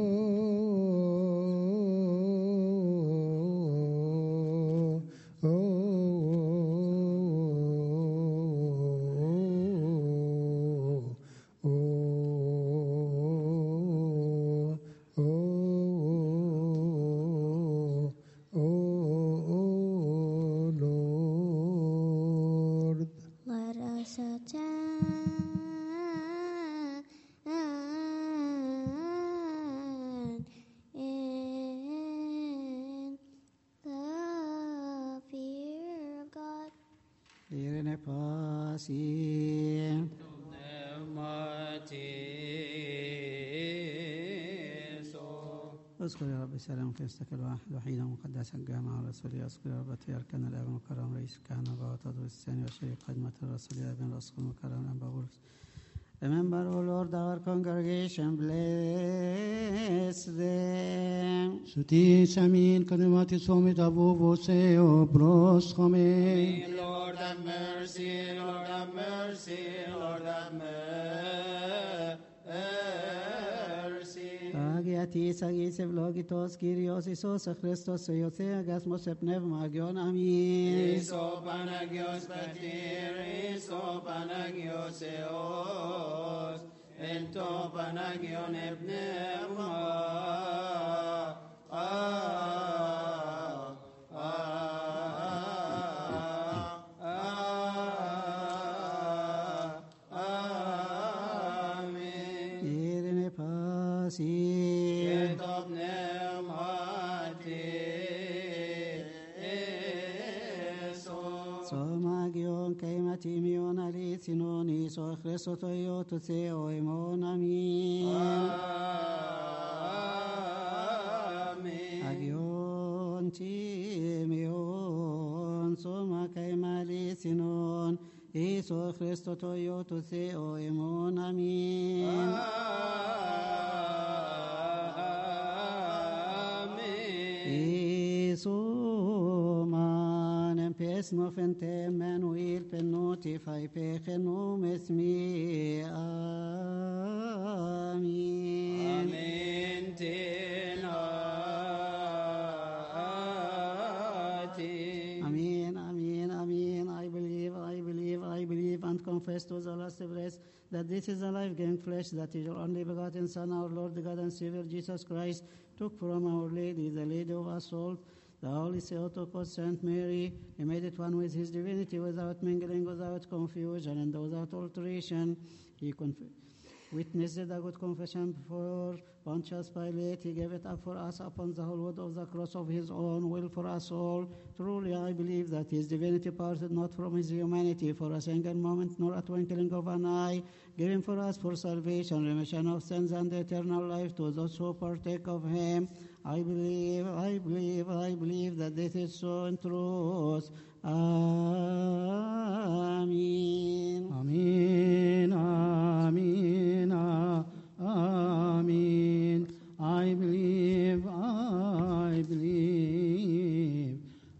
oh, oh, oh, oh, oh, Lord. Let us attend in the fear of God. Irene pasi. اذكر يا رب السلام في نفسك الواحد وحيدا مقدسا الجامعة الرسولية. اذكر يا رب تياركنا الاب المكرم رئيس الكهنة وتضوي الثاني وشريك خدمة الرسولية بين رسول المكرم الانبا بولس. Remember, O Lord, our congregation, bless them. Sutis amin kalimati somit abu voseo bros Amen. Lord have mercy, Lord have mercy, Lord have mercy. Agiati sagis evlogitos Kyrios Isos Christos Iotheagas Mose Pneumagion. Amin. Iso Panagios Patir, Iso Panagios Eos, Ento Panagion Epneuma. Irene pasi. Somagion kaimatimion alithinoni so Christo toyo to theo emon. Amin. Agion timion soma kaimalithinon Iso Christo toyo to theo emon. Amin. Iso manem pesno fentem manuil penoti fai pechenum esmi. Amin. Amen. Amen, amen, amen. I believe, I believe, I believe and confess to the last breath that this is a life-giving flesh, that is your only begotten Son, our Lord, God and Savior, Jesus Christ, took from Our Lady, the Lady of us all, the Holy Theotokos, Saint Mary. He made it one with his divinity, without mingling, without confusion, and without alteration. He conf- witnessed the good confession before Pontius Pilate. He gave it up for us upon the whole wood of the cross of his own will for us all. Truly I believe that his divinity parted not from his humanity for a single moment, nor a twinkling of an eye, giving for us for salvation, remission of sins, and eternal life to those who partake of him. I believe, I believe, I believe that this is so in truth. Amen. Amen. Amen. Amen. I believe, I believe,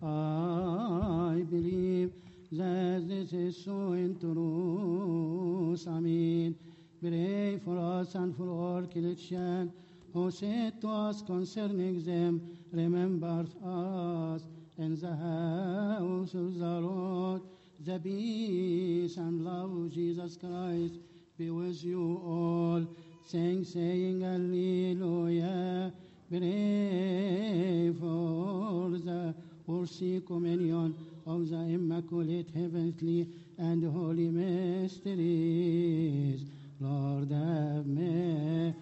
I believe that this is so in truth. Amen. Pray for us and for all Christians who said to us concerning them, remember us in the house of the Lord. The peace and love of Jesus Christ be with you all. Sing, saying, Alleluia. Pray for the Holy Communion of the Immaculate Heavenly and Holy Mysteries. Lord, have mercy.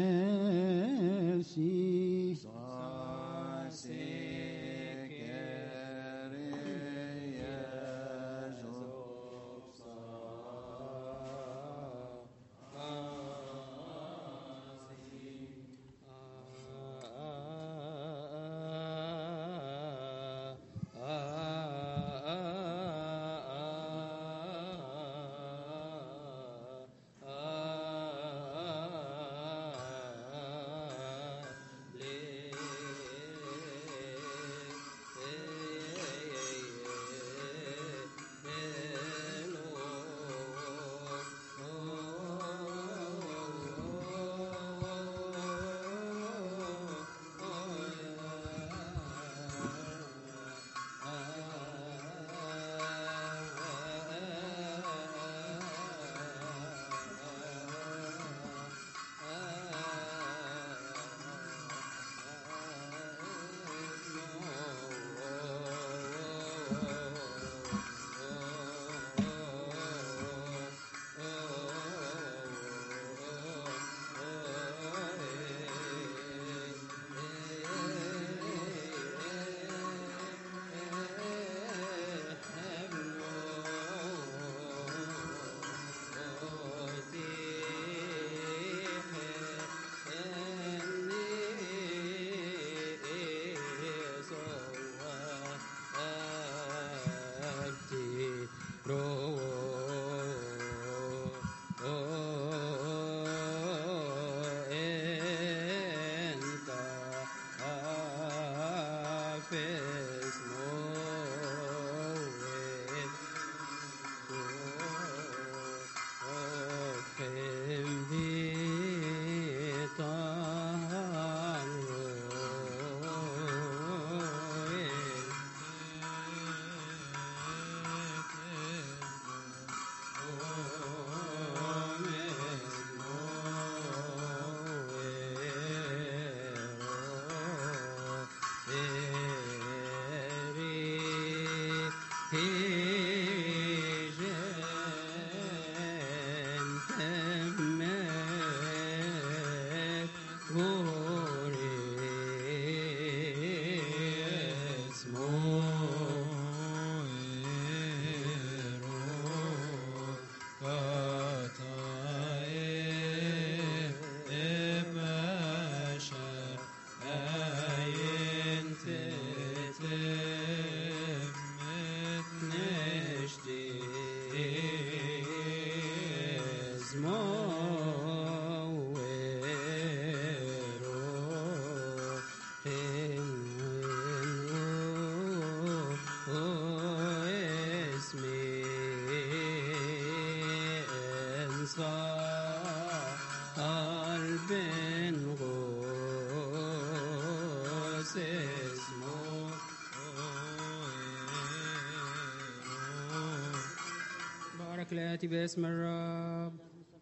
بارك الآتي باسم الرب.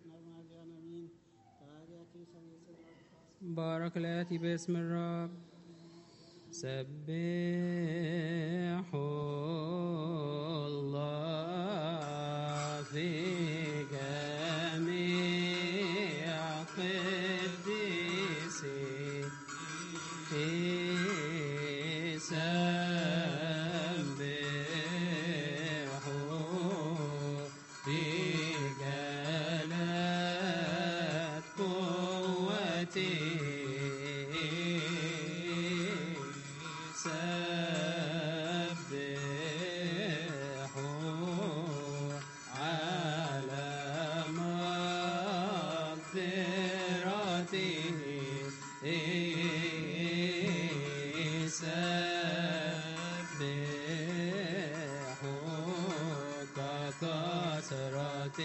بارك الآتي باسم الرب. سبحوا الله في جميع قديسه. سبحوا في جلال قوته. سبحوك كثرة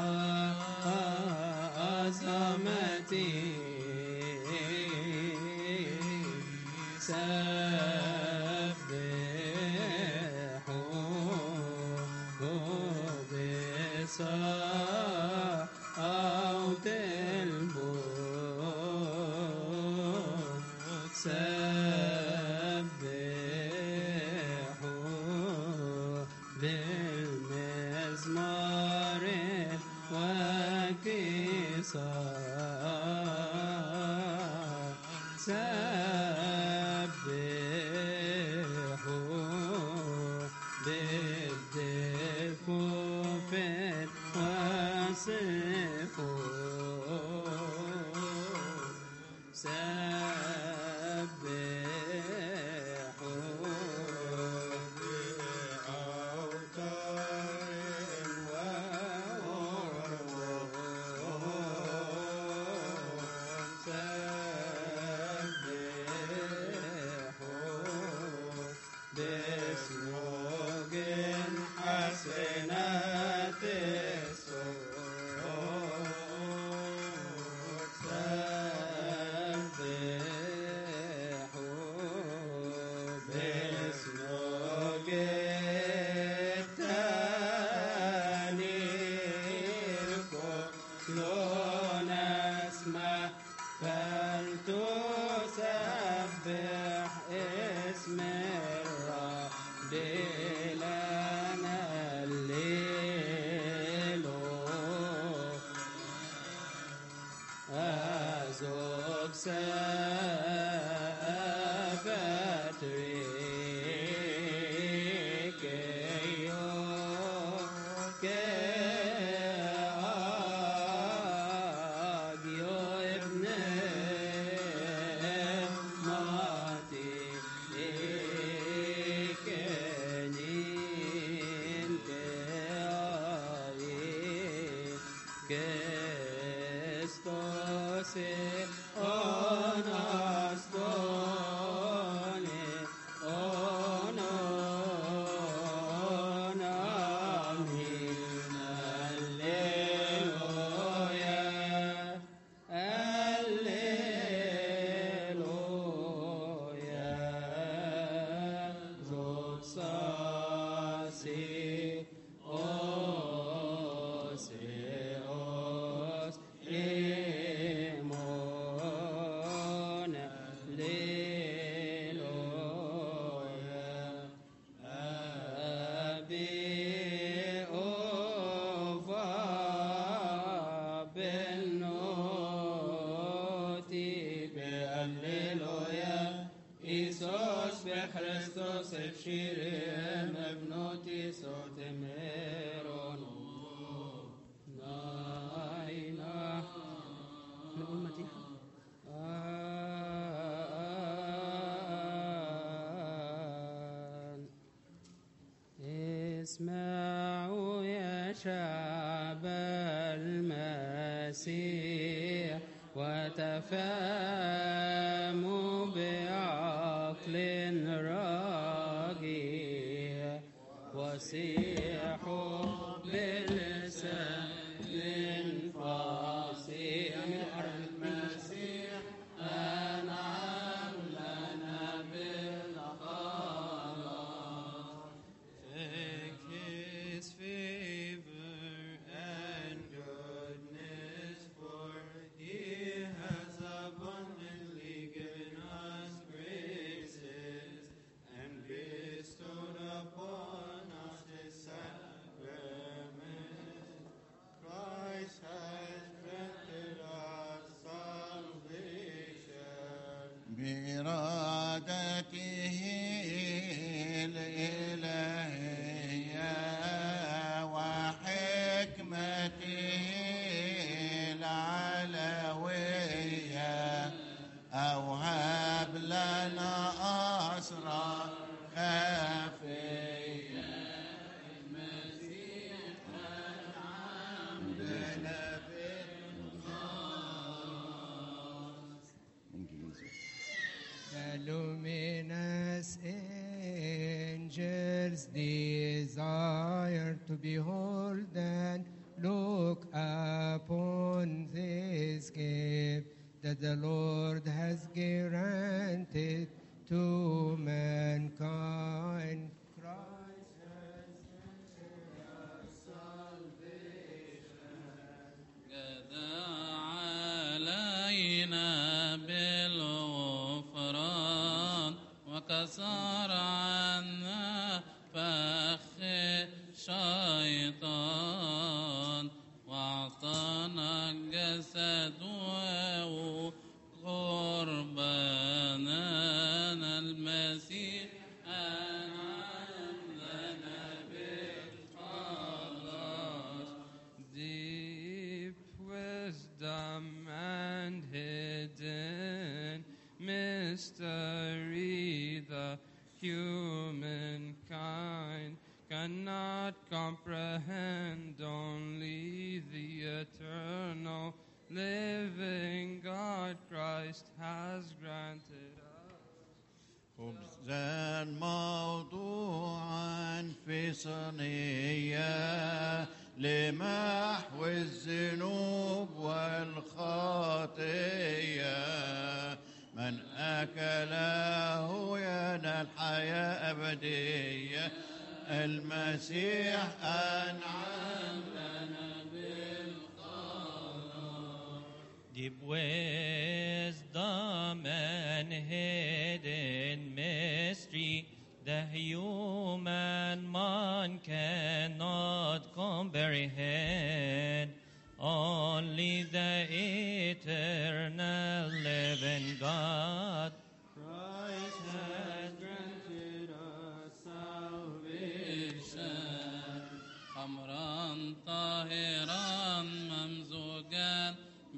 عظمتي سبحوك بصوت الموت سبحوا بالمزمار وكسار سبحوا بالدفوف وصفوف سبحوا بأوتار وورود سبحوا باسمك حسنات الصوت سبحوا باسمك التهليل كل نسمة فلتسبح اسم الرب لنا الليل أزوج سابت ريكيو كأجيو ابن ماتي كنين كأي كستوس أناستوني أنونامين الليلويا الليلويا زوج ساسي أوسي أوس إيمون ليلويا أبي أوفا بالنوتي بأللويا إيسوس بخريستوس بشيرين ابنوتي صوت ميرون ناينا نقول مديحة آن اسمعوا يا شعب المسيح وتفهموا بعقل راجع وصيحوا بلسان فصيح من أرض المسيح أنعم لنا بالخلاص. Thank His favor and goodness, for He has abundantly given us graces and bestowed upon us His sacrament. Christ has desire to behold and look upon this gift that the Lord has granted to mankind. Christ has granted us salvation. علينا بالغفران وكسر عنا فخ الشيطان وأعطانا الجسد وقرباننا المسيح أنعم لنا بالخلاص. Deep wisdom and hidden mystery, the humankind cannot comprehend. Only the eternal living God Christ has granted us. خبزا موضوعا في صينية لمحو الذنوب والخطية، من أكله ينال حياة أبدية. المسيح أنعم لنا بالخلاص. Deep wisdom and hidden mystery, the human mind cannot comprehend. Only the eternal living God Christ has granted us salvation. خمرا طاهرا ممزوجا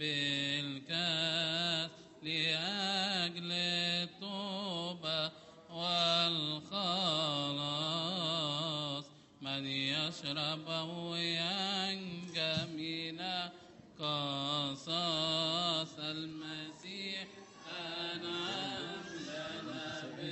بالكاس لأجل التوبة والخلاص، من يشربه ينجى من قصاص. المسيح أنعم لنا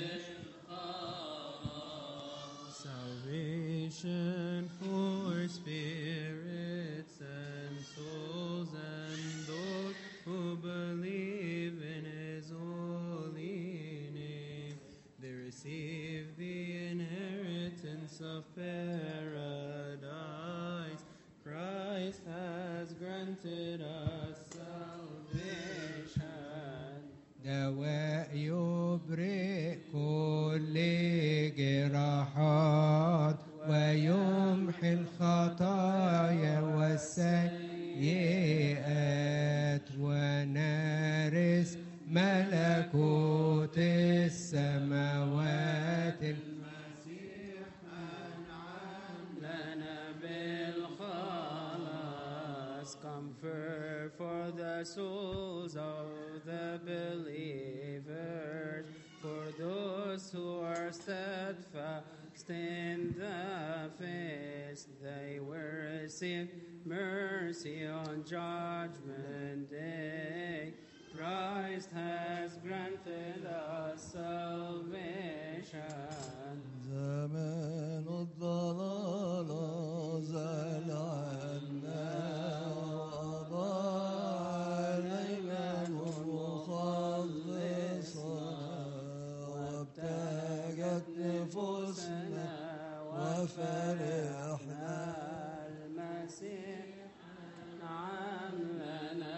بالخلاص. Salvation for spirits and souls and those who believe in His holy name. They receive the inheritance of paradise. Christ has granted us salvation. دواء يبرئ كل جراحات ويمحي الخطايا والسيئات ونرث ملكوت السماوات. المسيح أنعم لنا بالخلاص. Comfort for the souls of the believers, for those who are steadfast in the faith, they will receive mercy on judgment day. Christ has granted us salvation. زمان الضلال زال عنا وأضاء الإيمان مخلصنا، وابتهجت نفوسنا وفرحنا. المسيح أنعم لنا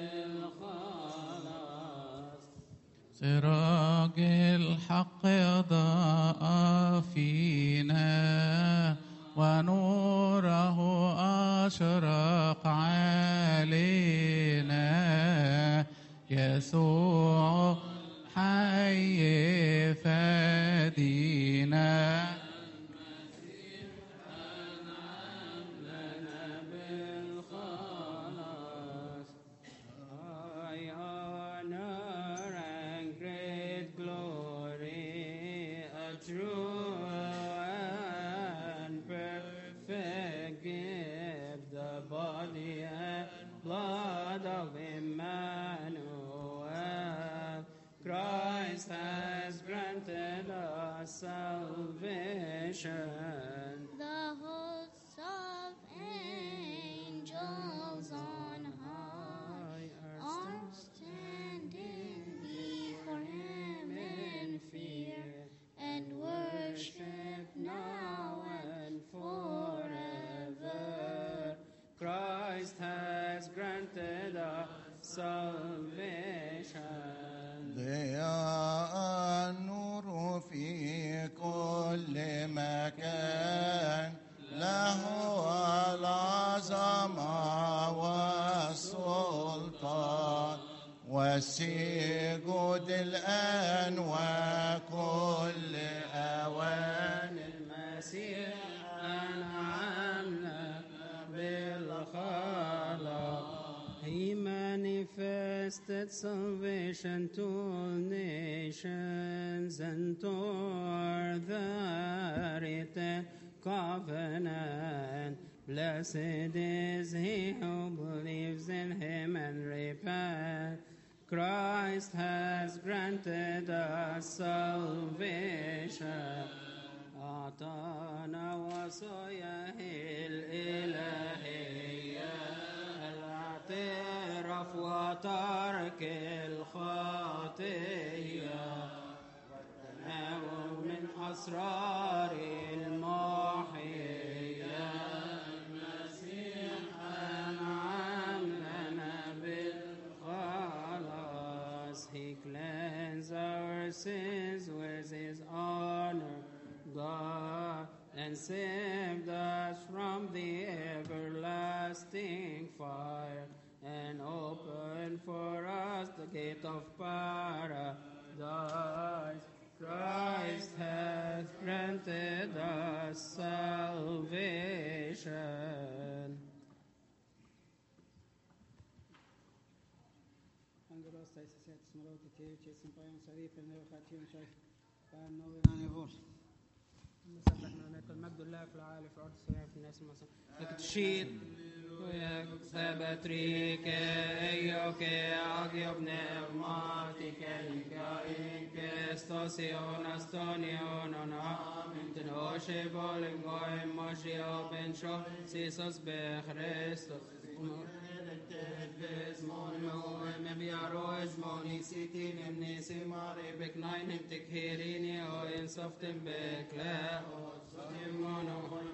بالخلاص. سراج الحق أضاء فينا ونوره أشرق علينا. يسوع حي فدينا. المسيح أنعم لنا بالخلاص. I honor and great glory, a true and perfect gift, the body and blood of Emmanuel. Christ has granted us salvation. The whole granted us salvation. ضياء النور في كل مكان له العظمة والسلطان والسجود الآن وكل أوان. المسيح أنعمنا بالخلاص. He manifested salvation to all nations and toward the written covenant. Blessed is he who believes in him and repents. Christ has granted us salvation. أعطانا وصاياه الإلهية الاعتراف وترك الخطية والتناول من أسرار المحية. المسيح أنعم لنا بالخلاص. He cleansed our sins with his honor, God, and saved us from the everlasting fire, and opened for us the gate of paradise. Christ has granted us salvation. المجد لله في العالي في الارض السماء في الناس المصر. لك تشيد وياك سبتريك ايوك اغيب نعماتك الكائن كستوسيون استونيون امين تنوشي بولنغوي ماشيو بنشو سيسوس بخريستوس Zmon me biaroz moni sitin emne simare beknain em tekherini o insoftem bekla mono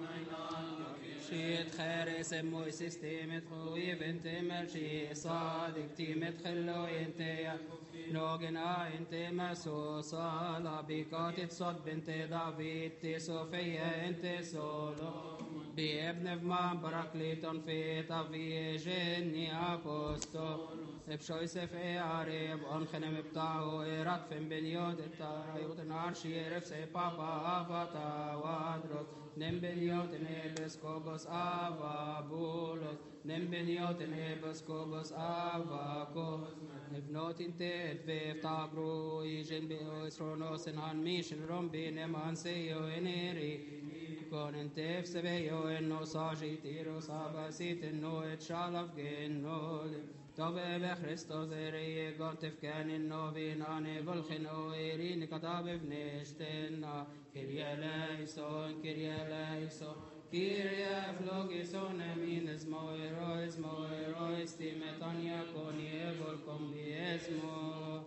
شيت خارس موي سيستم خوي بنت مرشي صادق تيمت خلو انت نوغنا انت مسو صالا بيكات صد بنت دافيد تسوفيا انت سولو بابن فمان براكليتون في طفي جني أبوستو بشوي سفي عريب أنخنم بتاعو إيرات فين بليود التايوت نارشي رفسي بابا أفتا وادروس نم بليود نيبسكوبوس أفا بولوس نم بليود نيبسكوبوس أفا كوس نفنوت انتد في فتابرو يجن بإسرونوس انهان ميشن رومبي نمان سيو انيري con en tef se veio en no saji tiro sabasit en no et shalaf gen no tove be Christos ere gontef kan en no vin ane volchen o erin katav vnestena kiria leison kiria leison kiria flogison amin esmo erois mo erois timetania con evol con biesmo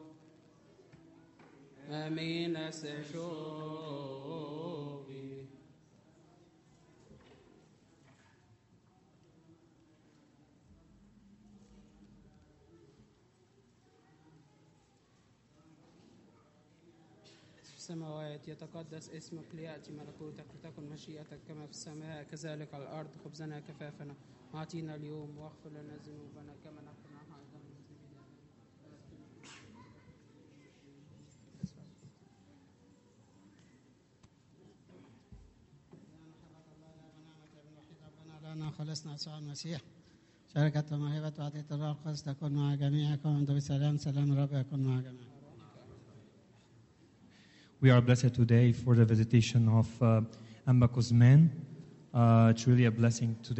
amin asesho السماوات يتقدس اسمك ليأتي ملكوتك لتكن مشيئتك كما في السماء كذلك على الأرض. خبزنا كفافنا أعطينا اليوم واغفر لنا ذنوبنا كما نغفر نحن أيضا للمذنبين. لنا خلصنا يسوع المسيح شركة وموهبة وعطية الروح القدس تكون مع جميعكم وانتم بسلام. سلام الرب يكون مع جميعكم. We are blessed today for the visitation of uh, Ambacos men. Uh, it's really a blessing today.